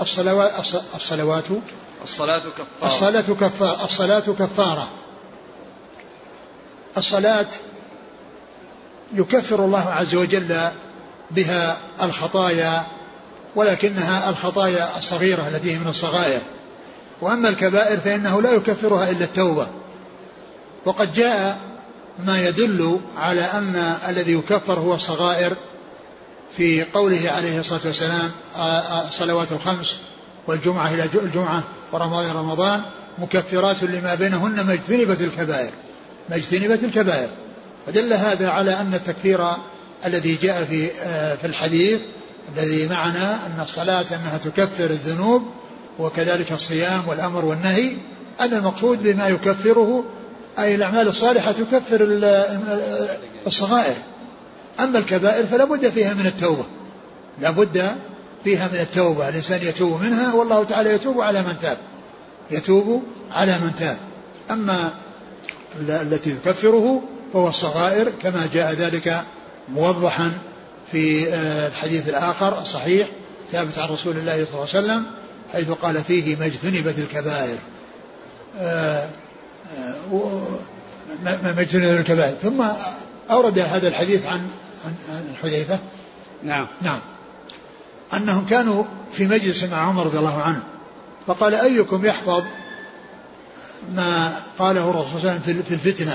الصلاة كفارة. الصلاة يكفر الله عز وجل بها الخطايا، ولكنها الخطايا الصغيرة التي هي من الصغائر، وأما الكبائر فإنه لا يكفرها إلا التوبة. وقد جاء ما يدل على أن الذي يكفر هو الصغائر في قوله عليه الصلاة والسلام: الصلوات الخمس والجمعة إلى الجمعة ورمضان إلى رمضان مكفرات لما بينهن ما اجتنبت الكبائر. ودل هذا على أن التكفير الذي جاء في الحديث الذي معنا أن الصلاة أنها تكفر الذنوب، وكذلك الصيام والأمر والنهي، أن المقصود بما يكفره أي الأعمال الصالحة تكفر الصغائر. أما الكبائر فلا بد فيها من التوبة، لا بد فيها من التوبة، الإنسان يتوب منها، والله تعالى يتوب على من تاب، يتوب على من تاب. أما التي تكفره فهو الصغائر كما جاء ذلك موضحا في الحديث الآخر الصحيح ثابت عن رسول الله صلى الله عليه وسلم حيث قال فيه ما اجتنبت الكبائر ما اجتنبت الكبائر. ثم أورد هذا الحديث عن حذيفة نعم أنهم كانوا في مجلس مع عمر رضي الله عنه فقال أيكم يحفظ ما قاله الرسول صلى الله عليه وسلم في الفتنة؟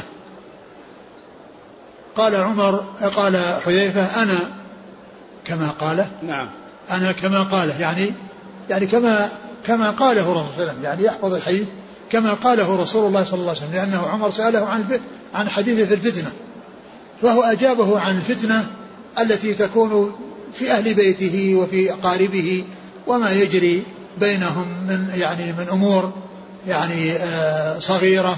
قال حذيفة أنا كما قاله.
نعم
أنا كما قاله يعني كما قاله الرسول صلى الله عليه وسلم، يعني يحفظ الحديث كما قاله رسول الله صلى الله عليه وسلم، لأنه عمر سأله عن حديث في الفتنة، فهو أجابه عن الفتنة التي تكون في أهل بيته وفي أقاربه وما يجري بينهم من أمور صغيرة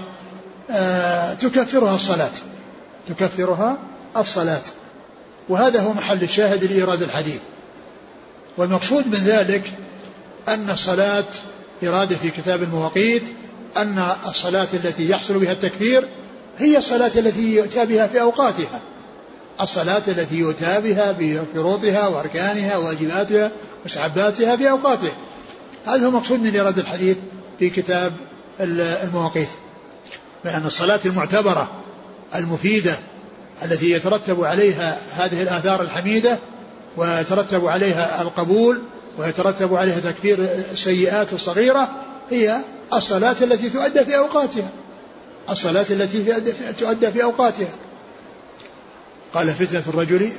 تكفرها الصلاة. وهذا هو محل الشاهد لإيراد الحديث. والمقصود من ذلك أن الصلاة إرادة في كتاب المواقيت أن الصلاة التي يحصل بها التكفير هي الصلاة التي يؤتى بها في أوقاتها، الصلاة التي يؤتى بها بشروطها وأركانها وواجباتها ومستحباتها في أوقاتها. هذا هو مقصود من إيراد الحديث في كتاب المواقيت، لأن الصلاة المعتبرة المفيدة التي يترتب عليها هذه الآثار الحميدة ويترتب عليها القبول ويترتب عليها تكفير السيئات الصغيرة هي الصلاة التي تؤدى في أوقاتها، الصلاة التي تؤدى في أوقاتها. قال فتنة الرجل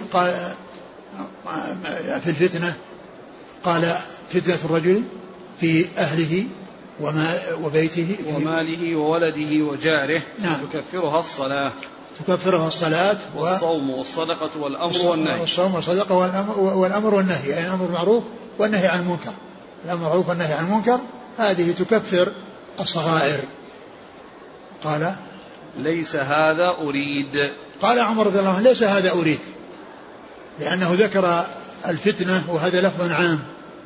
في الفتنة قال فتنة الرجل في أهله وبيته
وماله وولده وجاره.
نعم.
تكفرها الصلاة والصوم والصدقة والأمر والنهي.
والصوم والصدقة والأمر والنهي، يعني الأمر بالمعروف والنهي عن المنكر، الأمر بالمعروف والنهي عن المنكر هذه تكفر الصغائر. قال
ليس هذا أريد.
قال عمر رضي الله عنه ليس هذا أريد، لأنه ذكر الفتنة وهذا لفظ عام،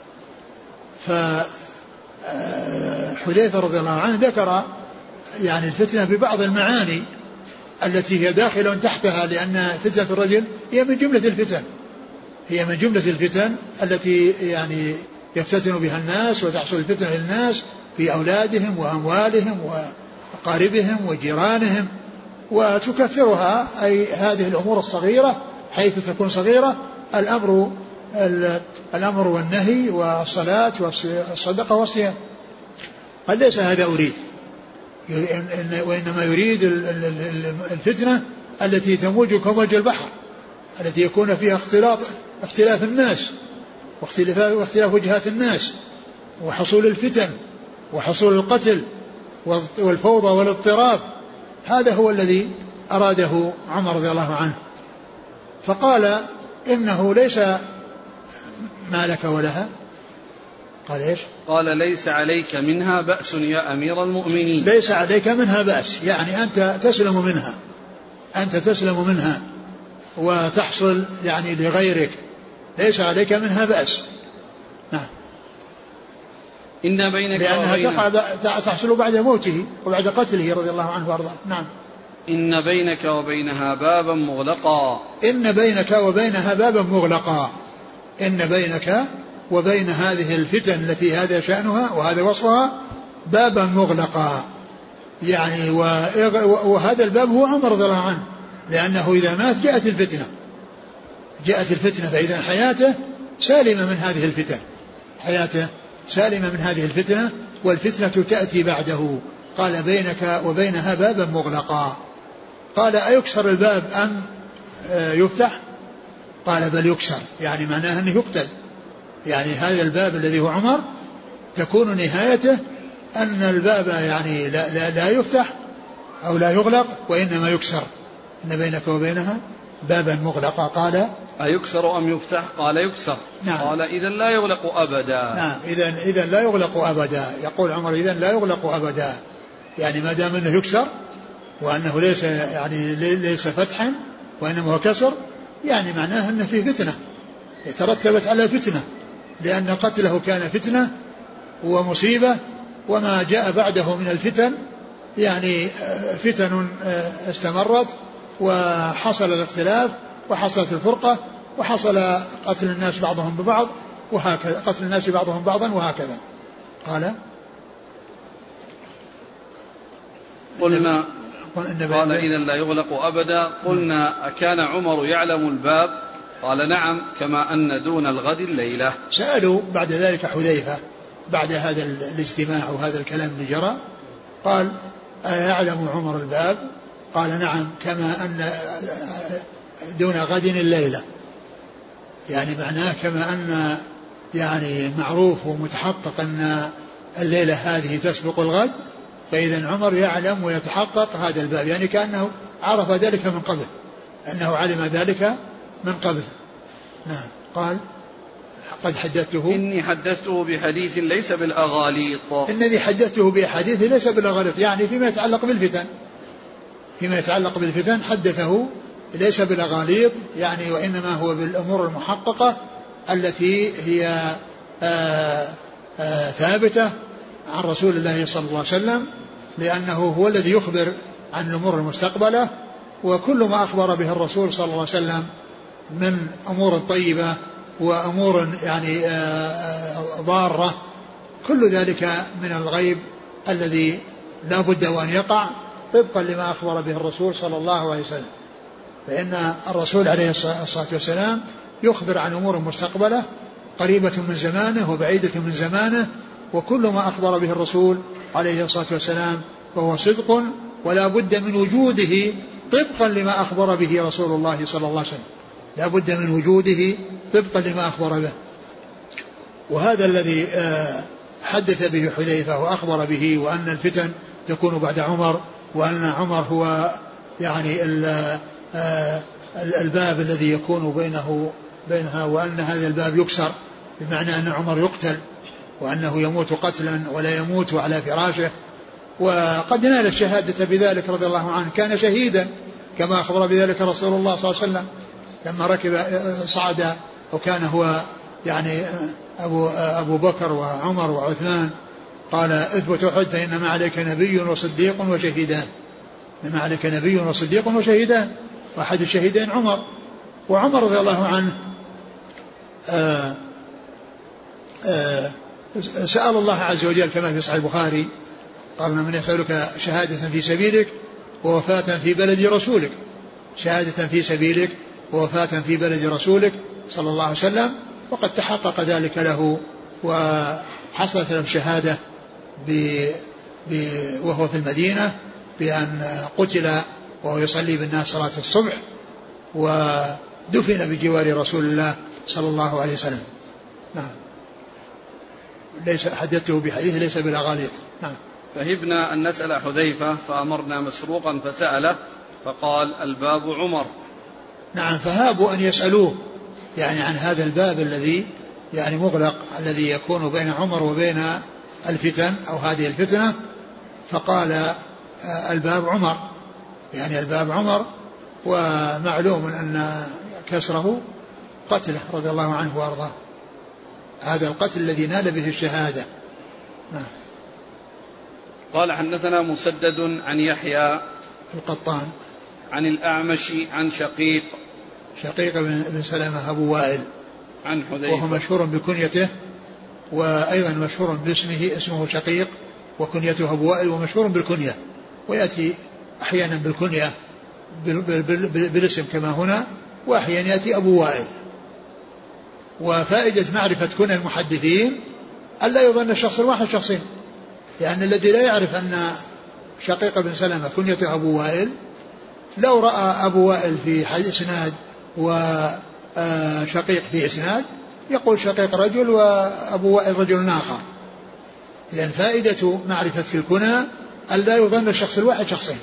فحذيفة رضي الله عنه ذكر يعني الفتنة ببعض المعاني التي هي داخل تحتها، لأن فتنة الرجل هي من جملة الفتن التي يعني يفتتن بها الناس وتحصل الفتنة للناس في أولادهم وأموالهم وأقاربهم وجيرانهم، وتكفرها أي هذه الأمور الصغيرة حيث تكون صغيرة، الأمر والنهي والصلاة والصدقة والصيام. قال ليس هذا أريد، وإنما يريد الفتنة التي تموج كموج البحر، التي يكون فيها اختلاف الناس واختلاف وجهات الناس وحصول الفتن وحصول القتل والفوضى والاضطراب. هذا هو الذي أراده عمر رضي الله عنه. فقال إنه ليس ما لك ولها. قال إيش؟
قال ليس عليك منها بأس يا أمير المؤمنين.
ليس عليك منها بأس، يعني أنت تسلم منها وتحصل يعني لغيرك، ليس عليك منها بأس. نعم.
إن بينك
لأنها تحصل بعد موته وبعد قتله رضي الله عنه وارضاه. نعم.
إن بينك وبينها بابا مغلقا.
إن بينك وبينها بابا مغلقا، إن بينك وبين هذه الفتن التي هذا شأنها وهذا وصفها بابا مغلقا، يعني وهذا الباب هو عمر رضي الله عنه، لأنه إذا مات جاءت الفتنة فإذا حياته سالمة من هذه الفتنة، والفتنة تأتي بعده. قال بينك وبينها بابا مغلقا. قال أيكسر الباب أم يفتح؟ قال بل يكسر، يعني معناه أنه يقتل، يعني هذا الباب الذي هو عمر تكون نهايته أن الباب يعني لا يفتح أو لا يغلق وإنما يكسر. إن بينك وبينها بابا مغلقا. قال
أيكسر أم يفتح؟ قال يكسر.
نعم.
قال إذن لا يغلق أبدا.
نعم، إذن لا يغلق أبدا. يقول عمر إذن لا يغلق أبدا، يعني ما دام أنه يكسر وأنه ليس فتحا وإنما هو كسر، يعني معناه أن فيه فتنة يترتبت على فتنة، لأن قتله كان فتنة ومصيبة، وما جاء بعده من الفتن يعني فتن استمرت وحصل الاختلاف وحصلت الفرقة وحصل قتل الناس بعضهم ببعض وهكذا، قتل الناس بعضهم بعضا وهكذا.
قال إذا لا يغلق أبدا. قلنا أكان عمر يعلم الباب؟ قال نعم، كما أن دون الغد الليلة.
سألوا بعد ذلك حذيفة بعد هذا الاجتماع وهذا الكلام اللي جرى، قال أيعلم عمر الباب؟ قال نعم، كما أن دون غد الليلة، يعني معناه كما أن يعني معروف ومتحقق أن الليلة هذه تسبق الغد، فإذا عمر يعلم ويتحقق هذا الباب، يعني كأنه عرف ذلك من قبل، أنه علم ذلك من قبل. نعم. قال قد حدثته،
إني حدثته بحديث ليس بالأغاليط.
إنني حدثته بحديث ليس بالأغاليط، يعني فيما يتعلق بالفتن، فيما يتعلق بالفتن حدثه ليس بالأغاليط، يعني وإنما هو بالأمور المحققة التي هي ثابتة عن رسول الله صلى الله عليه وسلم، لأنه هو الذي يخبر عن الأمور المستقبلة، وكل ما أخبر به الرسول صلى الله عليه وسلم من أمور طيبة وأمور يعني ضارة، كل ذلك من الغيب الذي لا بد وأن يقع طبقا لما أخبر به الرسول صلى الله عليه وسلم. فإن الرسول عليه الصلاة والسلام يخبر عن أمور مستقبلة قريبة من زمانه وبعيدة من زمانه، وكل ما أخبر به الرسول عليه الصلاة والسلام فهو صدق ولا بد من وجوده طبقا لما أخبر به رسول الله صلى الله عليه وسلم، لا بد من وجوده طبقا لما أخبر به. وهذا الذي حدث به حذيفة وأخبر به، وأن الفتن تكون بعد عمر، وأن عمر هو يعني الباب الذي يكون بينها، وأن هذا الباب يكسر، بمعنى أن عمر يقتل وأنه يموت قتلا ولا يموت على فراشه. وقد نال الشهادة بذلك رضي الله عنه، كان شهيدا كما أخبر بذلك رسول الله صلى الله عليه وسلم لما ركب صعد، وكان هو يعني أبو بكر وعمر وعثمان، قال اثبت أحد فإنما عليك نبي وصديق وشهيدان، إنما عليك نبي وصديق وشهيدان، وأحد الشهيدين عمر. وعمر رضي الله عنه سأل الله عز وجل كما في صحيح البخاري، قال من يسألك شهادة في سبيلك ووفاة في بلد رسولك، شهادة في سبيلك ووفاة في بلد رسولك صلى الله عليه وسلم، وقد تحقق ذلك له وحصلت له شهادة وهو في المدينة بأن قتل وهو يصلي بالناس صلاة الصبح، ودفن بجوار رسول الله صلى الله عليه وسلم. نعم. ليس حدثته بحديث ليس بالأغاليط. نعم.
فهبنا أن نسأل حذيفة فأمرنا مسروقا فسأله فقال الباب عمر.
نعم. فهابوا أن يسألوه يعني عن هذا الباب الذي يعني مغلق، الذي يكون بين عمر وبين الفتن أو هذه الفتنة، فقال الباب عمر، يعني الباب عمر، ومعلوم أن كسره قتله رضي الله عنه وأرضاه، هذا القتل الذي نال به الشهادة. نعم.
قال حدثنا مسدد عن يحيى
القطان
عن الأعمش عن شقيق
بن سلمة أبو وائل
عن حذيفة،
وهو مشهور بكنيته، وأيضا مشهور باسمه، اسمه شقيق وكنيته أبو وائل، ومشهور بالكنية، ويأتي أحيانا بالكنية بالاسم كما هنا، وأحيانا يأتي أبو وائل. وفائدة معرفة كنى المحدثين ألا يظن الشخص الواحد شخصين، لأن الذي لا يعرف أن شقيق بن سلمة كنيته أبو وائل، لو رأى أبو وائل في إسناد وشقيق في إسناد يقول شقيق رجل وأبو وائل رجل آخر. لأن فائدة معرفة الكنى ألا يظن الشخص الواحد شخصين،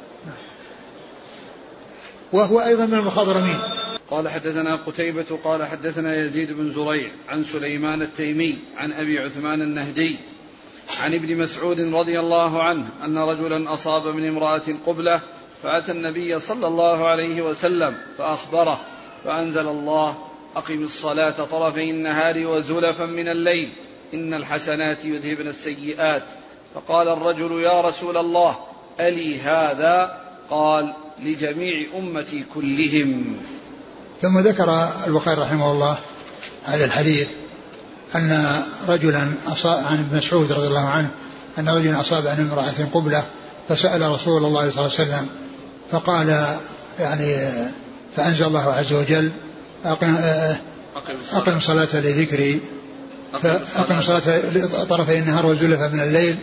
وهو أيضا من المخضرمين.
قال حدثنا قتيبة قال حدثنا يزيد بن زريع عن سليمان التيمي عن أبي عثمان النهدي عن ابن مسعود رضي الله عنه أن رجلا أصاب من امرأة قبلة فأتى النبي صلى الله عليه وسلم فأخبره فأنزل الله أقم الصلاة طرفي النهار وزلفا من الليل إن الحسنات يذهبن السيئات. فقال الرجل يا رسول الله ألي هذا؟ قال لجميع أمتي كلهم.
ثم ذكر البخاري رحمه الله هذا الحديث أن رجلا عن ابن مسعود رضي الله عنه أن رجلا أصاب عن امرأة قبلة فسأل رسول الله صلى الله عليه وسلم فقال يعني فأنزل الله عز وجل أقم صلاة لذكري فأقم صلاة طرفي النهار وزلفا من الليل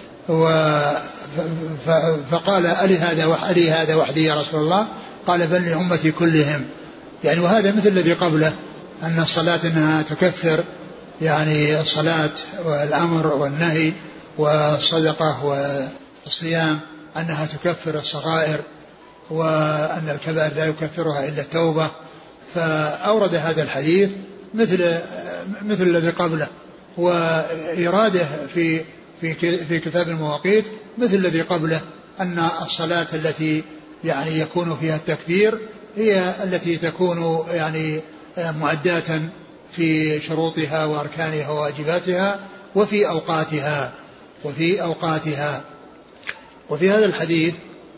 فقال ألي هذا وحدي يا رسول الله؟ قال بل لأمتي كلهم. يعني وهذا مثل الذي قبله أن الصلاة أنها تكفر يعني الصلاة والأمر والنهي والصدقة والصيام أنها تكفر الصغائر وأن الكبائر لا يكفرها إلا التوبة. فأورد هذا الحديث مثل الذي قبله وإراده في كتاب المواقيت مثل الذي قبله أن الصلاة التي يعني يكون فيها التكبير هي التي تكون يعني معداة في شروطها وأركانها وواجباتها وفي أوقاتها. وفي هذا الحديث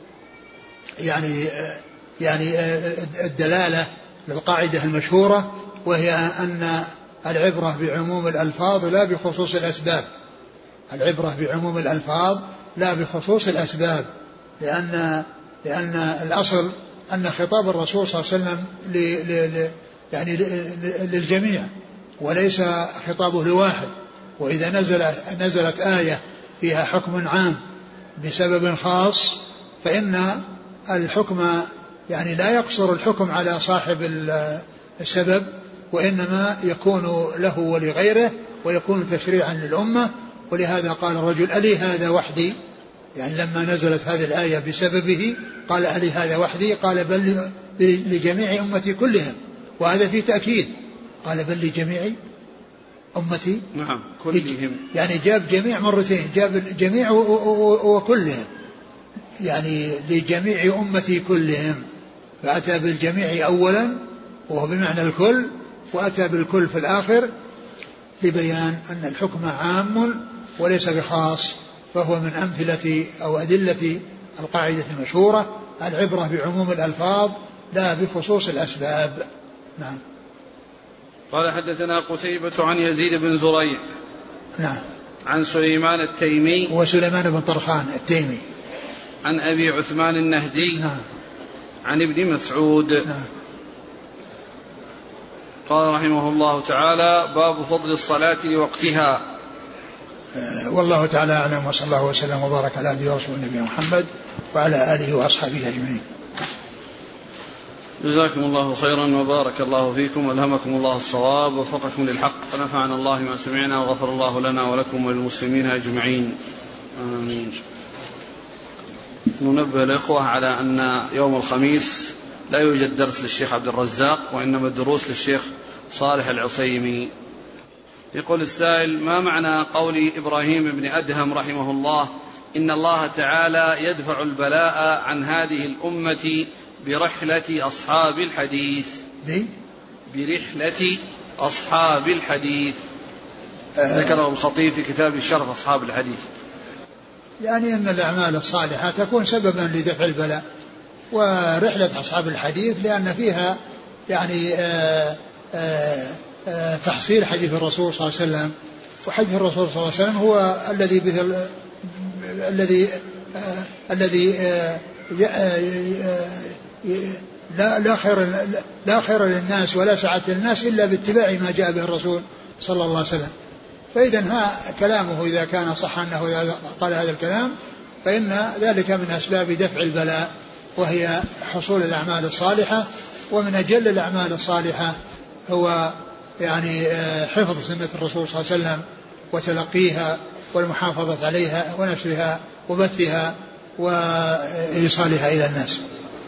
يعني الدلالة للقاعدة المشهورة وهي أن العبرة بعموم الألفاظ لا بخصوص الأسباب. العبرة بعموم الألفاظ لا بخصوص الأسباب لأن الأصل أن خطاب الرسول صلى الله عليه وسلم يعني للجميع وليس خطابه لواحد. وإذا نزلت آية فيها حكم عام بسبب خاص فإن الحكم يعني لا يقصر الحكم على صاحب السبب وإنما يكون له ولغيره ويكون تشريعا للأمة. ولهذا قال الرجل ألي هذا وحدي؟ يعني لما نزلت هذه الآية بسببه قال ألي هذا وحدي؟ قال بل لجميع أمتي كلهم. وهذا فيه تأكيد قال بل لجميع أمتي
نعم كلهم
يعني جاب جميع مرتين جاب جميع وكلهم يعني لجميع أمتي كلهم. فأتى بالجميع أولا وهو بمعنى الكل وأتى بالكل في الآخر لبيان أن الحكم عام وليس بخاص. فهو من أمثلة أو أدلة القاعدة المشهورة العبرة بعموم الألفاظ لا بخصوص الأسباب. نعم.
قال حدثنا قتيبة عن يزيد بن زريع
نعم
عن سليمان التيمي
وسليمان بن طرخان التيمي
عن أبي عثمان النهدي
نعم
عن ابن مسعود
نعم.
قال رحمه الله تعالى باب فضل الصلاة لوقتها.
والله تعالى أعلم وصلى الله وسلم وبارك على عبده ورسوله نبينا محمد وعلى آله وأصحابه أجمعين.
جزاكم الله خيرا وبارك الله فيكم والهمكم الله الصواب ووفقكم للحق ونفعنا الله ما سمعنا وغفر الله لنا ولكم وللمسلمين أجمعين آمين. ننبه الإخوة على أن يوم الخميس لا يوجد درس للشيخ عبد الرزاق وإنما الدروس للشيخ صالح العصيمي. يقول السائل ما معنى قول إبراهيم بن أدهم رحمه الله إن الله تعالى يدفع البلاء عن هذه الأمة برحلة أصحاب الحديث؟ برحلة أصحاب الحديث ذكره الخطيب في كتاب شرف أصحاب الحديث.
يعني أن الأعمال الصالحة تكون سببا لدفع البلاء ورحلة أصحاب الحديث لأن فيها يعني تحصيل حديث الرسول صلى الله عليه وسلم. وحديث الرسول صلى الله عليه وسلم هو الذي به الذي لا خير للناس ولا سعة للناس إلا باتباع ما جاء به الرسول صلى الله عليه وسلم. فإذا كلامه إذا كان صح أنه قال هذا الكلام فإن ذلك من أسباب دفع البلاء وهي حصول الأعمال الصالحة. ومن أجل الأعمال الصالحة هو يعني حفظ سنة الرسول صلى الله عليه وسلم وتلقيها والمحافظة عليها ونشرها وبثها وإيصالها إلى الناس.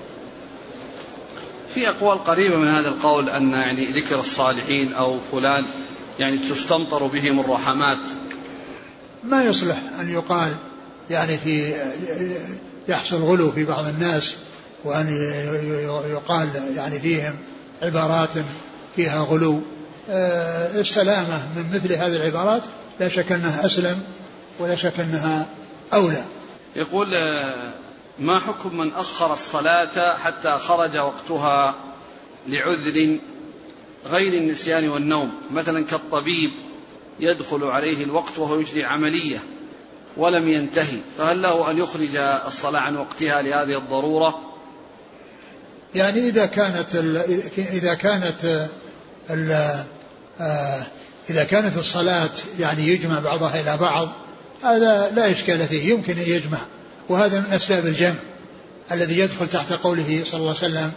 في أقوال قريبة من هذا القول أن يعني ذكر الصالحين أو فلان يعني تستمطر بهم الرحمات.
ما يصلح أن يقال يعني في يحصل غلو في بعض الناس، وأن يقال يعني فيهم عبارات فيها غلو. السلامة من مثل هذه العبارات لا شك أنها أسلم ولا شك أنها أولى.
يقول ما حكم من أخر الصلاة حتى خرج وقتها لعذر غير النسيان والنوم، مثلا كالطبيب يدخل عليه الوقت وهو يجري عملية ولم ينتهي، فهل له أن يخرج الصلاة عن وقتها لهذه الضرورة؟
يعني إذا كانت الصلاة يعني يجمع بعضها إلى بعض، هذا لا إشكال فيه، يمكن أن يجمع، وهذا من أسباب الجمع الذي يدخل تحت قوله صلى الله عليه وسلم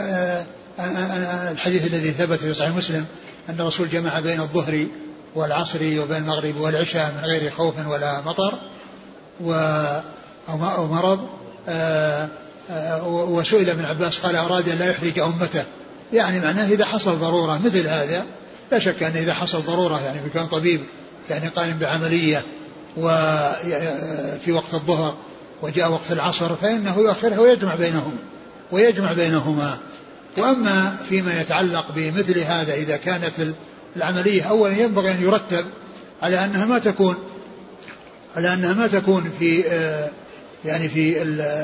الحديث الذي ثبت في صحيح مسلم أن الرسول جمع بين الظهر والعصر وبين المغرب والعشاء من غير خوف ولا مطر أو مرض. وسئل ابن عباس قال أراد أن لا يحرج أمته، يعني معناه إذا حصل ضرورة مثل هذا، لا شك أن إذا حصل ضرورة يعني كان طبيب يعني قائم بعملية وفي وقت الظهر وجاء وقت العصر فإنه يؤخره ويجمع بينهما. وأما فيما يتعلق بمثل هذا إذا كانت العملية أولا ينبغي أن يرتب على أنها ما تكون في يعني في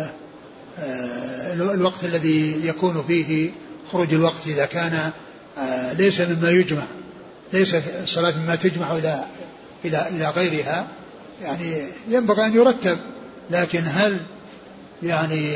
الوقت الذي يكون فيه خروج الوقت، إذا كان ليس مما يجمع، ليس الصلاة مما تجمع إلى غيرها، يعني ينبغي أن يرتب. لكن هل يعني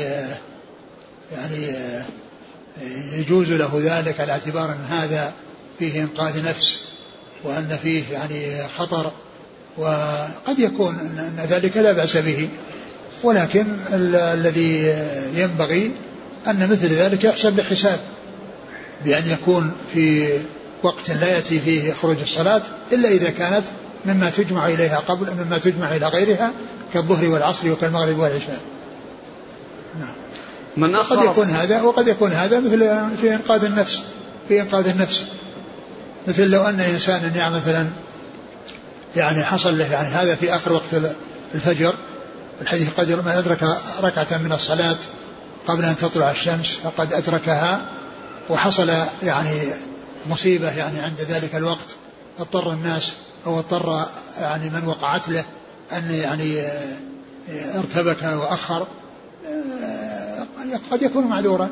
يجوز له ذلك على اعتبار أن هذا فيه إنقاذ نفس وأن فيه يعني خطر، وقد يكون أن ذلك لا بأس به، ولكن الذي ينبغي أن مثل ذلك يحسب بحساب، بأن يكون في وقت لا يأتي فيه خروج الصلاة إلا إذا كانت مما تجمع إليها قبل مما تجمع إلى غيرها كالظهر والعصر وكالمغرب والعشاء.
من
قد يكون هذا، وقد يكون هذا مثل في إنقاذ النفس، مثل لو أن إنسانا يعني مثلا يعني حصل له يعني هذا في آخر وقت الفجر، الحديث قد من أدرك ركعة من الصلاة قبل أن تطلع الشمس فقد أدركها، وحصل يعني مصيبة يعني عند ذلك الوقت، اضطر الناس أو اضطر يعني من وقعت له أن يعني ارتبك وأخر، قد يكون معذورا.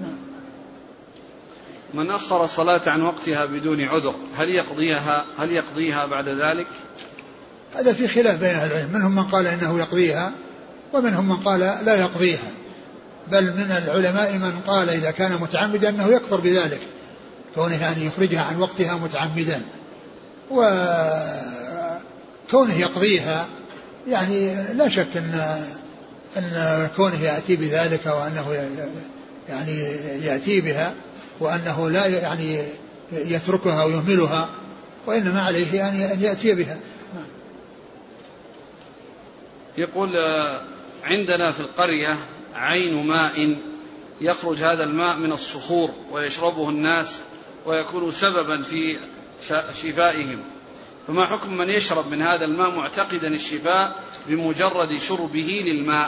من أخر الصلاة عن وقتها بدون عذر هل يقضيها بعد ذلك؟
هذا في خلاف بين أهل العلم، منهم من قال إنه يقضيها ومنهم من قال لا يقضيها، بل من العلماء من قال إذا كان متعمدا أنه يكفر بذلك، كونه يعني يخرجها عن وقتها متعمدا، وكونه يقضيها يعني لا شك أن كونه يأتي بذلك وأنه يعني يأتي بها وأنه لا يعني يتركها ويهملها، وإنما عليه يعني أن يأتي بها.
يقول عندنا في القرية عين ماء يخرج هذا الماء من الصخور ويشربه الناس ويكون سببا في شفائهم، فما حكم من يشرب من هذا الماء معتقدا الشفاء بمجرد شربه للماء؟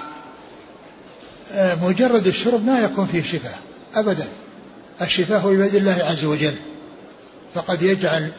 مجرد الشرب ما يكون فيه شفاء أبدا، الشفاء هو بيد الله عز وجل، فقد يجعل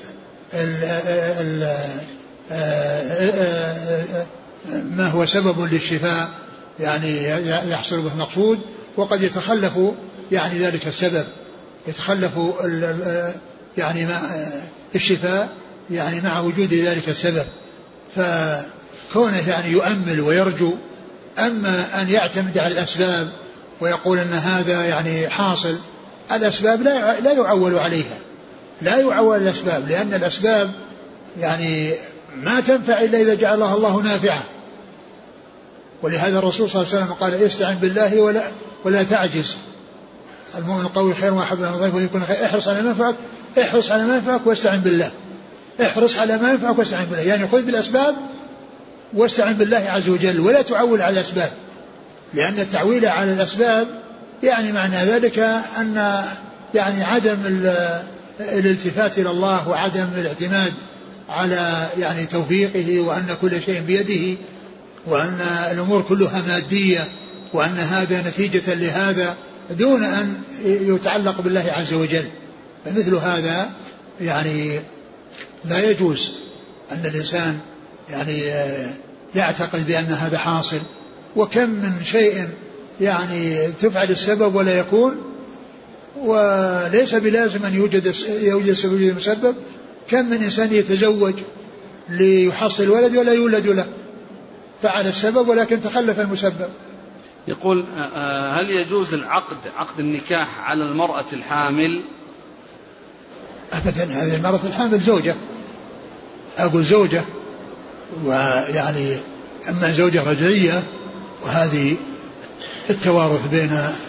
ما هو سبب للشفاء يعني يحصل به مقصود، وقد يتخلف يعني ذلك السبب، يتخلف يعني الشفاء يعني مع وجود ذلك السبب، فكونه يعني يؤمل ويرجو. أما أن يعتمد على الأسباب ويقول أن هذا يعني حاصل، الأسباب لا يعول عليها، لا يعول الأسباب، لأن الأسباب يعني ما تنفع إلا إذا جعلها الله نافعة. ولهذا الرسول صلى الله عليه وسلم قال استعن بالله ولا تعجز، المؤمن القوي خير وأحب إلى الله ويكون خير، احرص على ما ينفعك واستعن بالله، احرص على ما ينفعك واستعن بالله، يعني خذ بالأسباب واستعن بالله عز وجل، ولا تعول على الأسباب، لأن التعويل على الأسباب يعني معنى ذلك أن يعني عدم الالتفات إلى الله وعدم الاعتماد على يعني توفيقه، وأن كل شيء بيده، وأن الأمور كلها مادية، وأن هذا نتيجة لهذا دون أن يتعلق بالله عز وجل. فمثل هذا يعني لا يجوز أن الإنسان يعني يعتقد بأن هذا حاصل. وكم من شيء يعني تفعل السبب ولا يكون، وليس بلازم أن يوجد سبب المسبب. كم من إنسان يتزوج ليحصل ولد ولا يولد له، فعل السبب ولكن تخلف المسبب.
يقول هل يجوز عقد النكاح على المرأة الحامل؟
أبدا، هذه المرأة الحامل زوجة، أقول زوجة، ويعني أما زوجة رجعية وهذه التوارث بين